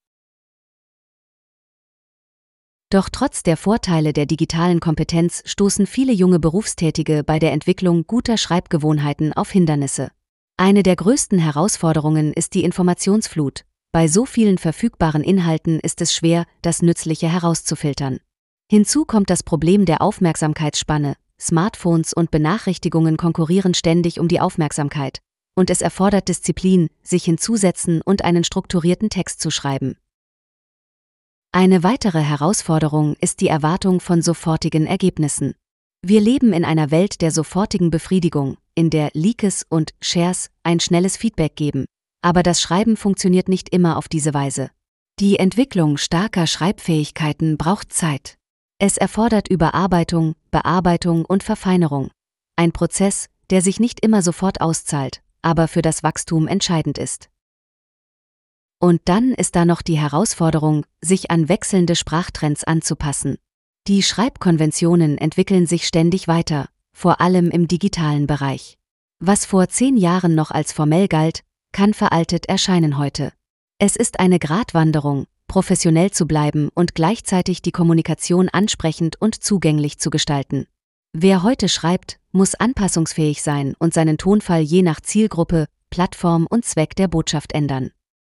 Doch trotz der Vorteile der digitalen Kompetenz stoßen viele junge Berufstätige bei der Entwicklung guter Schreibgewohnheiten auf Hindernisse. Eine der größten Herausforderungen ist die Informationsflut. Bei so vielen verfügbaren Inhalten ist es schwer, das Nützliche herauszufiltern. Hinzu kommt das Problem der Aufmerksamkeitsspanne. Smartphones und Benachrichtigungen konkurrieren ständig um die Aufmerksamkeit, und es erfordert Disziplin, sich hinzusetzen und einen strukturierten Text zu schreiben. Eine weitere Herausforderung ist die Erwartung von sofortigen Ergebnissen. Wir leben in einer Welt der sofortigen Befriedigung, in der Likes und Shares ein schnelles Feedback geben, aber das Schreiben funktioniert nicht immer auf diese Weise. Die Entwicklung starker Schreibfähigkeiten braucht Zeit. Es erfordert Überarbeitung, Bearbeitung und Verfeinerung. Ein Prozess, der sich nicht immer sofort auszahlt, aber für das Wachstum entscheidend ist. Und dann ist da noch die Herausforderung, sich an wechselnde Sprachtrends anzupassen. Die Schreibkonventionen entwickeln sich ständig weiter, vor allem im digitalen Bereich. Was vor zehn Jahren noch als formell galt, kann veraltet erscheinen heute. Es ist eine Gratwanderung, professionell zu bleiben und gleichzeitig die Kommunikation ansprechend und zugänglich zu gestalten. Wer heute schreibt, muss anpassungsfähig sein und seinen Tonfall je nach Zielgruppe, Plattform und Zweck der Botschaft ändern.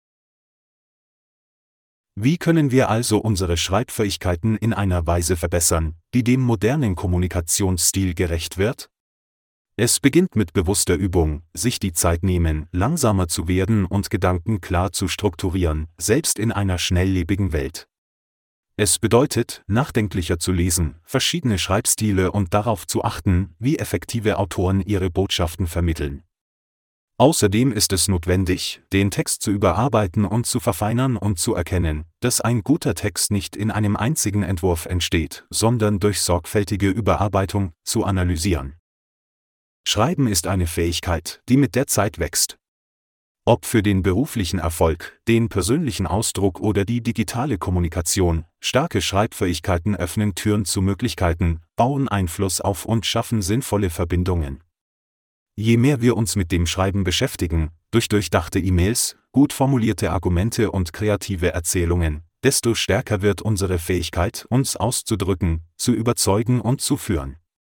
Wie können wir also unsere Schreibfähigkeiten in einer Weise verbessern, die dem modernen Kommunikationsstil gerecht wird? Es beginnt mit bewusster Übung, sich die Zeit nehmen, langsamer zu werden und Gedanken klar zu strukturieren, selbst in einer schnelllebigen Welt. Es bedeutet, nachdenklicher zu lesen, verschiedene Schreibstile und darauf zu achten, wie effektive Autoren ihre Botschaften vermitteln. Außerdem ist es notwendig, den Text zu überarbeiten und zu verfeinern und zu erkennen, dass ein guter Text nicht in einem einzigen Entwurf entsteht, sondern durch sorgfältige Überarbeitung zu analysieren. Schreiben ist eine Fähigkeit, die mit der Zeit wächst. Ob für den beruflichen Erfolg, den persönlichen Ausdruck oder die digitale Kommunikation, starke Schreibfähigkeiten öffnen Türen zu Möglichkeiten, bauen Einfluss auf und schaffen sinnvolle Verbindungen. Je mehr wir uns mit dem Schreiben beschäftigen, durch durchdachte E-Mails, gut formulierte Argumente und kreative Erzählungen, desto stärker wird unsere Fähigkeit, uns auszudrücken, zu überzeugen und zu führen.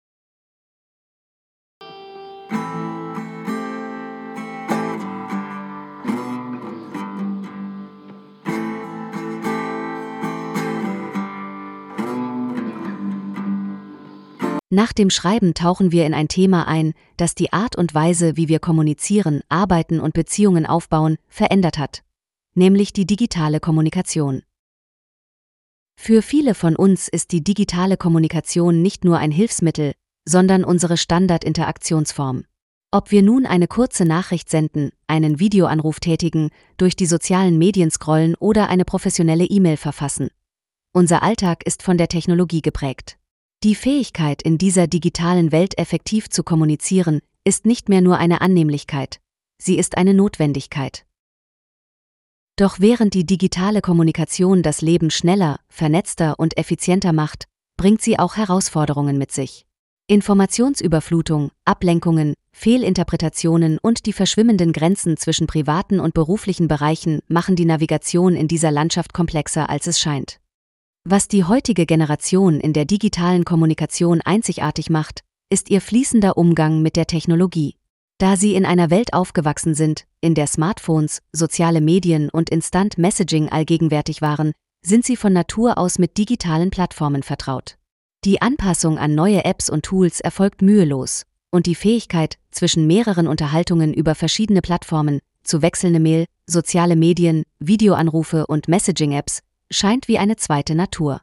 Nach dem Schreiben tauchen wir in ein Thema ein, das die Art und Weise, wie wir kommunizieren, arbeiten und Beziehungen aufbauen, verändert hat, nämlich die digitale Kommunikation. Für viele von uns ist die digitale Kommunikation nicht nur ein Hilfsmittel, sondern unsere Standardinteraktionsform. Ob wir nun eine kurze Nachricht senden, einen Videoanruf tätigen, durch die sozialen Medien scrollen oder eine professionelle E-Mail verfassen. Unser Alltag ist von der Technologie geprägt. Die Fähigkeit, in dieser digitalen Welt effektiv zu kommunizieren, ist nicht mehr nur eine Annehmlichkeit, sie ist eine Notwendigkeit. Doch während die digitale Kommunikation das Leben schneller, vernetzter und effizienter macht, bringt sie auch Herausforderungen mit sich. Informationsüberflutung, Ablenkungen, Fehlinterpretationen und die verschwimmenden Grenzen zwischen privaten und beruflichen Bereichen machen die Navigation in dieser Landschaft komplexer, als es scheint. Was die heutige Generation in der digitalen Kommunikation einzigartig macht, ist ihr fließender Umgang mit der Technologie. Da sie in einer Welt aufgewachsen sind, in der Smartphones, soziale Medien und Instant Messaging allgegenwärtig waren, sind sie von Natur aus mit digitalen Plattformen vertraut. Die Anpassung an neue Apps und Tools erfolgt mühelos, und die Fähigkeit, zwischen mehreren Unterhaltungen über verschiedene Plattformen, zu wechselnde Mail, soziale Medien, Videoanrufe und Messaging-Apps, scheint wie eine zweite Natur.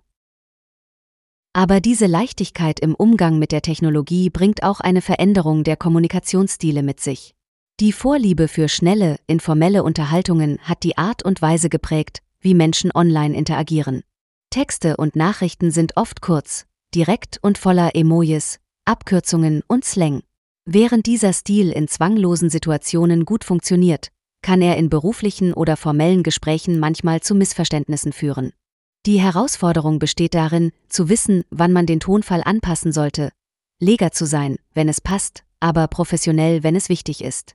Aber diese Leichtigkeit im Umgang mit der Technologie bringt auch eine Veränderung der Kommunikationsstile mit sich. Die Vorliebe für schnelle, informelle Unterhaltungen hat die Art und Weise geprägt, wie Menschen online interagieren. Texte und Nachrichten sind oft kurz, direkt und voller Emojis, Abkürzungen und Slang. Während dieser Stil in zwanglosen Situationen gut funktioniert, kann er in beruflichen oder formellen Gesprächen manchmal zu Missverständnissen führen. Die Herausforderung besteht darin, zu wissen, wann man den Tonfall anpassen sollte, leger zu sein, wenn es passt, aber professionell, wenn es wichtig ist.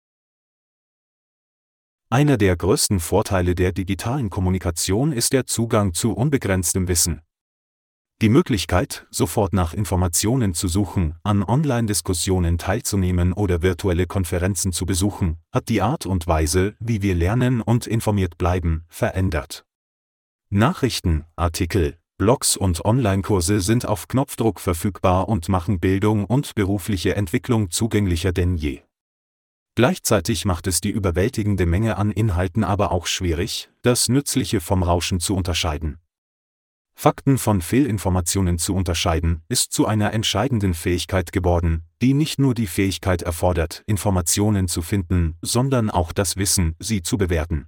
Einer der größten Vorteile der digitalen Kommunikation ist der Zugang zu unbegrenztem Wissen. Die Möglichkeit, sofort nach Informationen zu suchen, an Online-Diskussionen teilzunehmen oder virtuelle Konferenzen zu besuchen, hat die Art und Weise, wie wir lernen und informiert bleiben, verändert. Nachrichten, Artikel, Blogs und Online-Kurse sind auf Knopfdruck verfügbar und machen Bildung und berufliche Entwicklung zugänglicher denn je. Gleichzeitig macht es die überwältigende Menge an Inhalten aber auch schwierig, das Nützliche vom Rauschen zu unterscheiden. Fakten von Fehlinformationen zu unterscheiden, ist zu einer entscheidenden Fähigkeit geworden, die nicht nur die Fähigkeit erfordert, Informationen zu finden, sondern auch das Wissen, sie zu bewerten.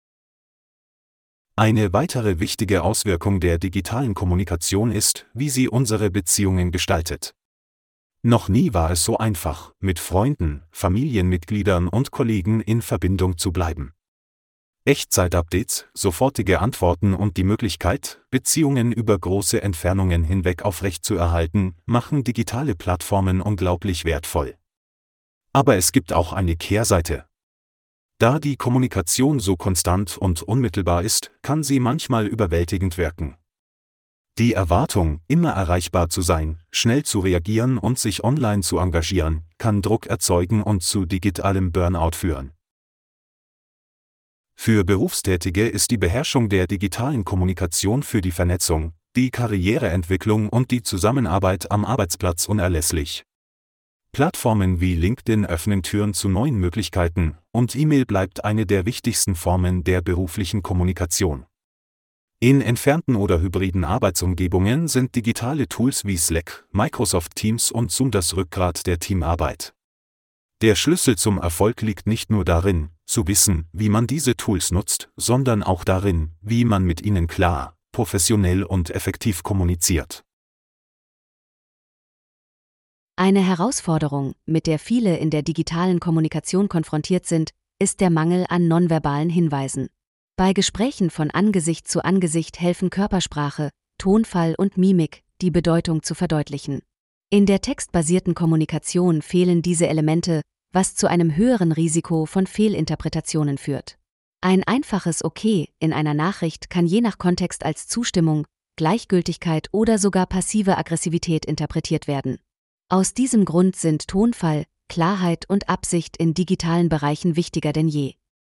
Eine weitere wichtige Auswirkung der digitalen Kommunikation ist, wie sie unsere Beziehungen gestaltet. Noch nie war es so einfach, mit Freunden, Familienmitgliedern und Kollegen in Verbindung zu bleiben. Echtzeit-Updates, sofortige Antworten und die Möglichkeit, Beziehungen über große Entfernungen hinweg aufrechtzuerhalten, machen digitale Plattformen unglaublich wertvoll. Aber es gibt auch eine Kehrseite. Da die Kommunikation so konstant und unmittelbar ist, kann sie manchmal überwältigend wirken. Die Erwartung, immer erreichbar zu sein, schnell zu reagieren und sich online zu engagieren, kann Druck erzeugen und zu digitalem Burnout führen. Für Berufstätige ist die Beherrschung der digitalen Kommunikation für die Vernetzung, die Karriereentwicklung und die Zusammenarbeit am Arbeitsplatz unerlässlich. Plattformen wie LinkedIn öffnen Türen zu neuen Möglichkeiten, und E-Mail bleibt eine der wichtigsten Formen der beruflichen Kommunikation. In entfernten oder hybriden Arbeitsumgebungen sind digitale Tools wie Slack, Microsoft Teams und Zoom das Rückgrat der Teamarbeit. Der Schlüssel zum Erfolg liegt nicht nur darin, zu wissen, wie man diese Tools nutzt, sondern auch darin, wie man mit ihnen klar, professionell und effektiv kommuniziert. Eine Herausforderung, mit der viele in der digitalen Kommunikation konfrontiert sind, ist der Mangel an nonverbalen Hinweisen. Bei Gesprächen von Angesicht zu Angesicht helfen Körpersprache, Tonfall und Mimik, die Bedeutung zu verdeutlichen. In der textbasierten Kommunikation fehlen diese Elemente, was zu einem höheren Risiko von Fehlinterpretationen führt. Ein einfaches Okay in einer Nachricht kann je nach Kontext als Zustimmung, Gleichgültigkeit oder sogar passive Aggressivität interpretiert werden. Aus diesem Grund sind Tonfall, Klarheit und Absicht in digitalen Bereichen wichtiger denn je.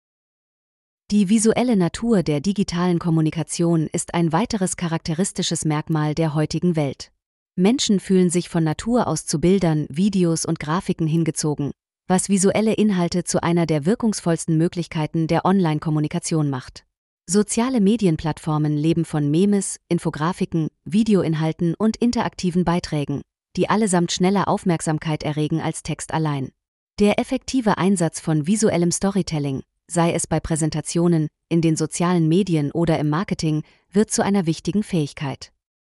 Die visuelle Natur der digitalen Kommunikation ist ein weiteres charakteristisches Merkmal der heutigen Welt. Menschen fühlen sich von Natur aus zu Bildern, Videos und Grafiken hingezogen, was visuelle Inhalte zu einer der wirkungsvollsten Möglichkeiten der Online-Kommunikation macht. Soziale Medienplattformen leben von Memes, Infografiken, Videoinhalten und interaktiven Beiträgen, die allesamt schneller Aufmerksamkeit erregen als Text allein. Der effektive Einsatz von visuellem Storytelling, sei es bei Präsentationen, in den sozialen Medien oder im Marketing, wird zu einer wichtigen Fähigkeit.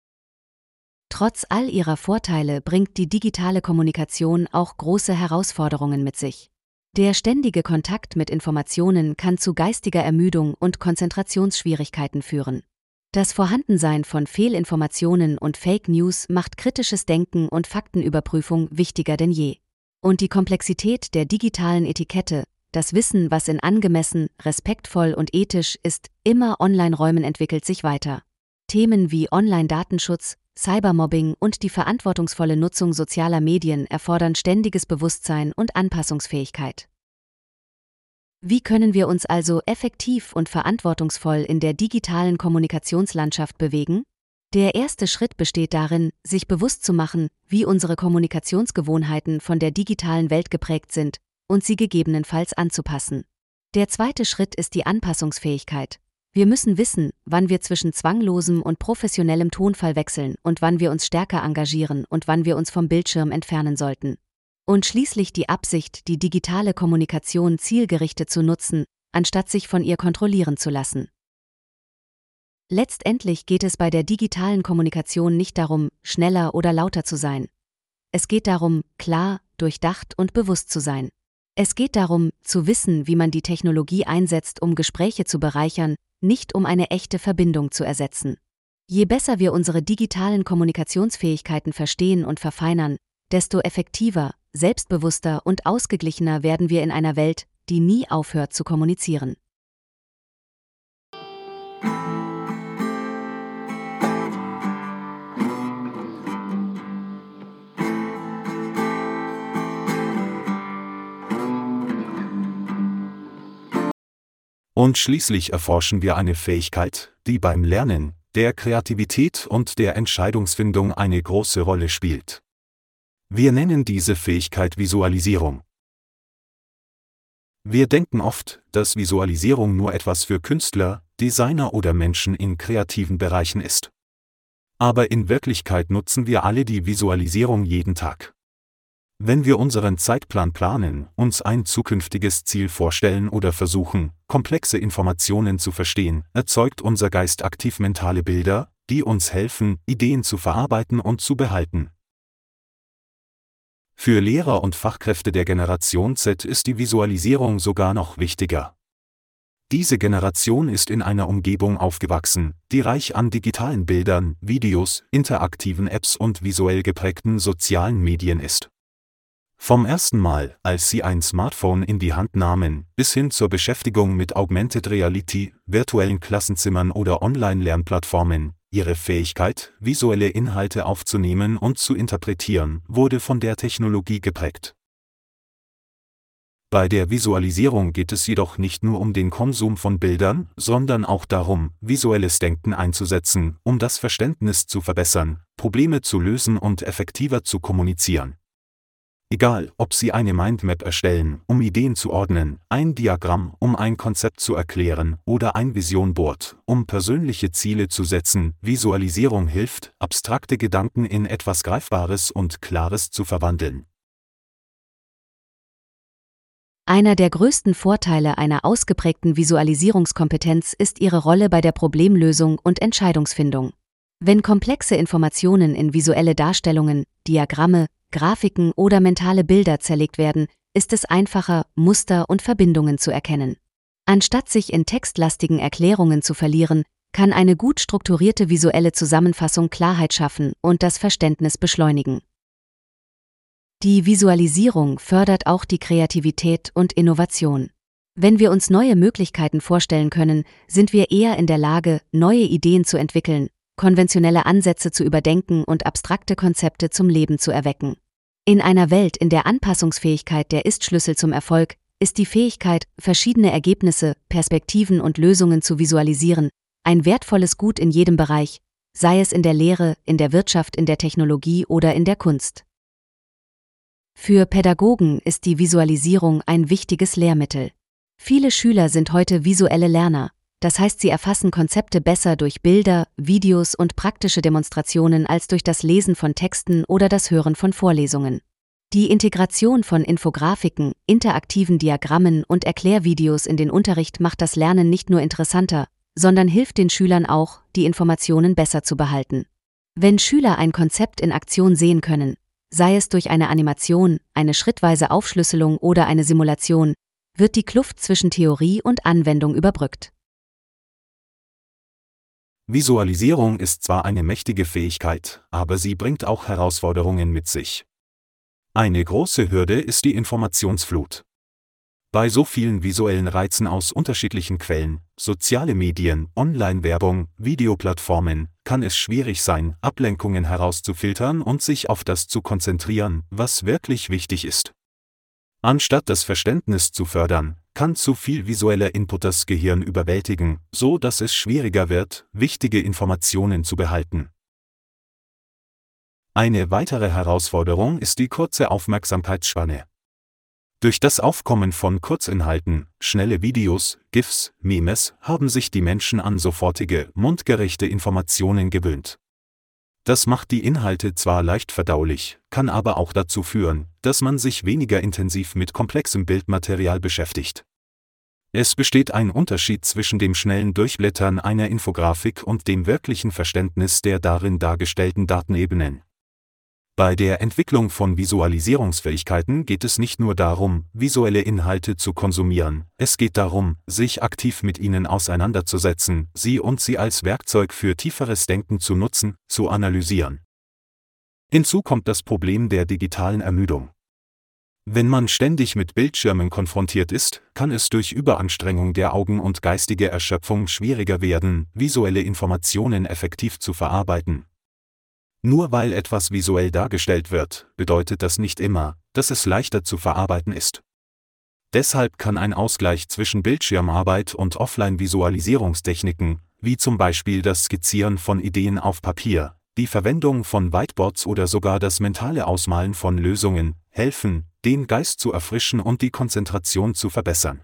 Trotz all ihrer Vorteile bringt die digitale Kommunikation auch große Herausforderungen mit sich. Der ständige Kontakt mit Informationen kann zu geistiger Ermüdung und Konzentrationsschwierigkeiten führen. Das Vorhandensein von Fehlinformationen und Fake News macht kritisches Denken und Faktenüberprüfung wichtiger denn je. Und die Komplexität der digitalen Etikette, das Wissen, was in angemessen, respektvoll und ethisch ist, immer Online-Räumen entwickelt sich weiter. Themen wie Online-Datenschutz, Cybermobbing und die verantwortungsvolle Nutzung sozialer Medien erfordern ständiges Bewusstsein und Anpassungsfähigkeit. Wie können wir uns also effektiv und verantwortungsvoll in der digitalen Kommunikationslandschaft bewegen? Der erste Schritt besteht darin, sich bewusst zu machen, wie unsere Kommunikationsgewohnheiten von der digitalen Welt geprägt sind und sie gegebenenfalls anzupassen. Der zweite Schritt ist die Anpassungsfähigkeit. Wir müssen wissen, wann wir zwischen zwanglosem und professionellem Tonfall wechseln und wann wir uns stärker engagieren und wann wir uns vom Bildschirm entfernen sollten. Und schließlich die Absicht, die digitale Kommunikation zielgerichtet zu nutzen, anstatt sich von ihr kontrollieren zu lassen. Letztendlich geht es bei der digitalen Kommunikation nicht darum, schneller oder lauter zu sein. Es geht darum, klar, durchdacht und bewusst zu sein. Es geht darum, zu wissen, wie man die Technologie einsetzt, um Gespräche zu bereichern, nicht um eine echte Verbindung zu ersetzen. Je besser wir unsere digitalen Kommunikationsfähigkeiten verstehen und verfeinern, desto effektiver, selbstbewusster und ausgeglichener werden wir in einer Welt, die nie aufhört zu kommunizieren. Und schließlich erforschen wir eine Fähigkeit, die beim Lernen, der Kreativität und der Entscheidungsfindung eine große Rolle spielt. Wir nennen diese Fähigkeit Visualisierung. Wir denken oft, dass Visualisierung nur etwas für Künstler, Designer oder Menschen in kreativen Bereichen ist. Aber in Wirklichkeit nutzen wir alle die Visualisierung jeden Tag. Wenn wir unseren Zeitplan planen, uns ein zukünftiges Ziel vorstellen oder versuchen, komplexe Informationen zu verstehen, erzeugt unser Geist aktiv mentale Bilder, die uns helfen, Ideen zu verarbeiten und zu behalten. Für Lehrer und Fachkräfte der Generation Z ist die Visualisierung sogar noch wichtiger. Diese Generation ist in einer Umgebung aufgewachsen, die reich an digitalen Bildern, Videos, interaktiven Apps und visuell geprägten sozialen Medien ist. Vom ersten Mal, als sie ein Smartphone in die Hand nahmen, bis hin zur Beschäftigung mit Augmented Reality, virtuellen Klassenzimmern oder Online-Lernplattformen, ihre Fähigkeit, visuelle Inhalte aufzunehmen und zu interpretieren, wurde von der Technologie geprägt. Bei der Visualisierung geht es jedoch nicht nur um den Konsum von Bildern, sondern auch darum, visuelles Denken einzusetzen, um das Verständnis zu verbessern, Probleme zu lösen und effektiver zu kommunizieren. Egal, ob Sie eine Mindmap erstellen, um Ideen zu ordnen, ein Diagramm, um ein Konzept zu erklären, oder ein Vision Board, um persönliche Ziele zu setzen, Visualisierung hilft, abstrakte Gedanken in etwas Greifbares und Klares zu verwandeln. Einer der größten Vorteile einer ausgeprägten Visualisierungskompetenz ist ihre Rolle bei der Problemlösung und Entscheidungsfindung. Wenn komplexe Informationen in visuelle Darstellungen, Diagramme, Grafiken oder mentale Bilder zerlegt werden, ist es einfacher, Muster und Verbindungen zu erkennen. Anstatt sich in textlastigen Erklärungen zu verlieren, kann eine gut strukturierte visuelle Zusammenfassung Klarheit schaffen und das Verständnis beschleunigen. Die Visualisierung fördert auch die Kreativität und Innovation. Wenn wir uns neue Möglichkeiten vorstellen können, sind wir eher in der Lage, neue Ideen zu entwickeln, konventionelle Ansätze zu überdenken und abstrakte Konzepte zum Leben zu erwecken. In einer Welt, in der Anpassungsfähigkeit der Ist-Schlüssel zum Erfolg, ist die Fähigkeit, verschiedene Ergebnisse, Perspektiven und Lösungen zu visualisieren, ein wertvolles Gut in jedem Bereich, sei es in der Lehre, in der Wirtschaft, in der Technologie oder in der Kunst. Für Pädagogen ist die Visualisierung ein wichtiges Lehrmittel. Viele Schüler sind heute visuelle Lerner, das heißt, sie erfassen Konzepte besser durch Bilder, Videos und praktische Demonstrationen als durch das Lesen von Texten oder das Hören von Vorlesungen. Die Integration von Infografiken, interaktiven Diagrammen und Erklärvideos in den Unterricht macht das Lernen nicht nur interessanter, sondern hilft den Schülern auch, die Informationen besser zu behalten. Wenn Schüler ein Konzept in Aktion sehen können, sei es durch eine Animation, eine schrittweise Aufschlüsselung oder eine Simulation, wird die Kluft zwischen Theorie und Anwendung überbrückt. Visualisierung ist zwar eine mächtige Fähigkeit, aber sie bringt auch Herausforderungen mit sich. Eine große Hürde ist die Informationsflut. Bei so vielen visuellen Reizen aus unterschiedlichen Quellen, soziale Medien, Online-Werbung, Videoplattformen, kann es schwierig sein, Ablenkungen herauszufiltern und sich auf das zu konzentrieren, was wirklich wichtig ist. Anstatt das Verständnis zu fördern, kann zu viel visueller Input das Gehirn überwältigen, so dass es schwieriger wird, wichtige Informationen zu behalten. Eine weitere Herausforderung ist die kurze Aufmerksamkeitsspanne. Durch das Aufkommen von Kurzinhalten, schnelle Videos, GIFs, Memes, haben sich die Menschen an sofortige, mundgerechte Informationen gewöhnt. Das macht die Inhalte zwar leicht verdaulich, kann aber auch dazu führen, dass man sich weniger intensiv mit komplexem Bildmaterial beschäftigt. Es besteht ein Unterschied zwischen dem schnellen Durchblättern einer Infografik und dem wirklichen Verständnis der darin dargestellten Datenebenen. Bei der Entwicklung von Visualisierungsfähigkeiten geht es nicht nur darum, visuelle Inhalte zu konsumieren, es geht darum, sich aktiv mit ihnen auseinanderzusetzen, sie und sie als Werkzeug für tieferes Denken zu nutzen, zu analysieren. Hinzu kommt das Problem der digitalen Ermüdung. Wenn man ständig mit Bildschirmen konfrontiert ist, kann es durch Überanstrengung der Augen und geistige Erschöpfung schwieriger werden, visuelle Informationen effektiv zu verarbeiten. Nur weil etwas visuell dargestellt wird, bedeutet das nicht immer, dass es leichter zu verarbeiten ist. Deshalb kann ein Ausgleich zwischen Bildschirmarbeit und Offline-Visualisierungstechniken, wie zum Beispiel das Skizzieren von Ideen auf Papier, die Verwendung von Whiteboards oder sogar das mentale Ausmalen von Lösungen, helfen, den Geist zu erfrischen und die Konzentration zu verbessern.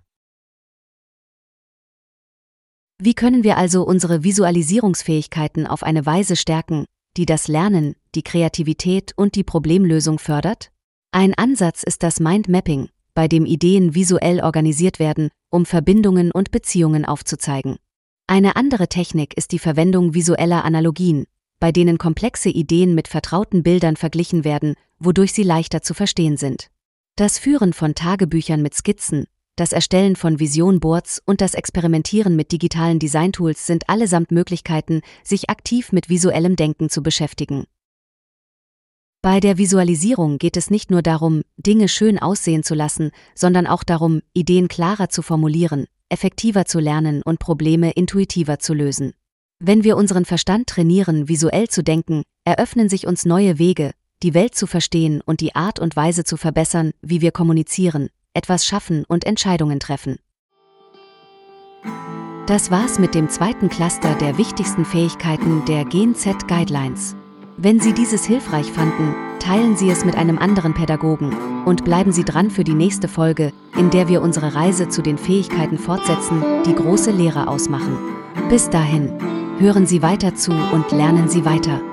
Wie können wir also unsere Visualisierungsfähigkeiten auf eine Weise stärken, die das Lernen, die Kreativität und die Problemlösung fördert? Ein Ansatz ist das Mindmapping, bei dem Ideen visuell organisiert werden, um Verbindungen und Beziehungen aufzuzeigen. Eine andere Technik ist die Verwendung visueller Analogien, bei denen komplexe Ideen mit vertrauten Bildern verglichen werden, wodurch sie leichter zu verstehen sind. Das Führen von Tagebüchern mit Skizzen, das Erstellen von Vision Boards und das Experimentieren mit digitalen Designtools sind allesamt Möglichkeiten, sich aktiv mit visuellem Denken zu beschäftigen. Bei der Visualisierung geht es nicht nur darum, Dinge schön aussehen zu lassen, sondern auch darum, Ideen klarer zu formulieren, effektiver zu lernen und Probleme intuitiver zu lösen. Wenn wir unseren Verstand trainieren, visuell zu denken, eröffnen sich uns neue Wege, die Welt zu verstehen und die Art und Weise zu verbessern, wie wir kommunizieren, etwas schaffen und Entscheidungen treffen. Das war's mit dem zweiten Cluster der wichtigsten Fähigkeiten der Gen Z Guidelines. Wenn Sie dieses hilfreich fanden, teilen Sie es mit einem anderen Pädagogen und bleiben Sie dran für die nächste Folge, in der wir unsere Reise zu den Fähigkeiten fortsetzen, die große Lehrer ausmachen. Bis dahin, hören Sie weiter zu und lernen Sie weiter.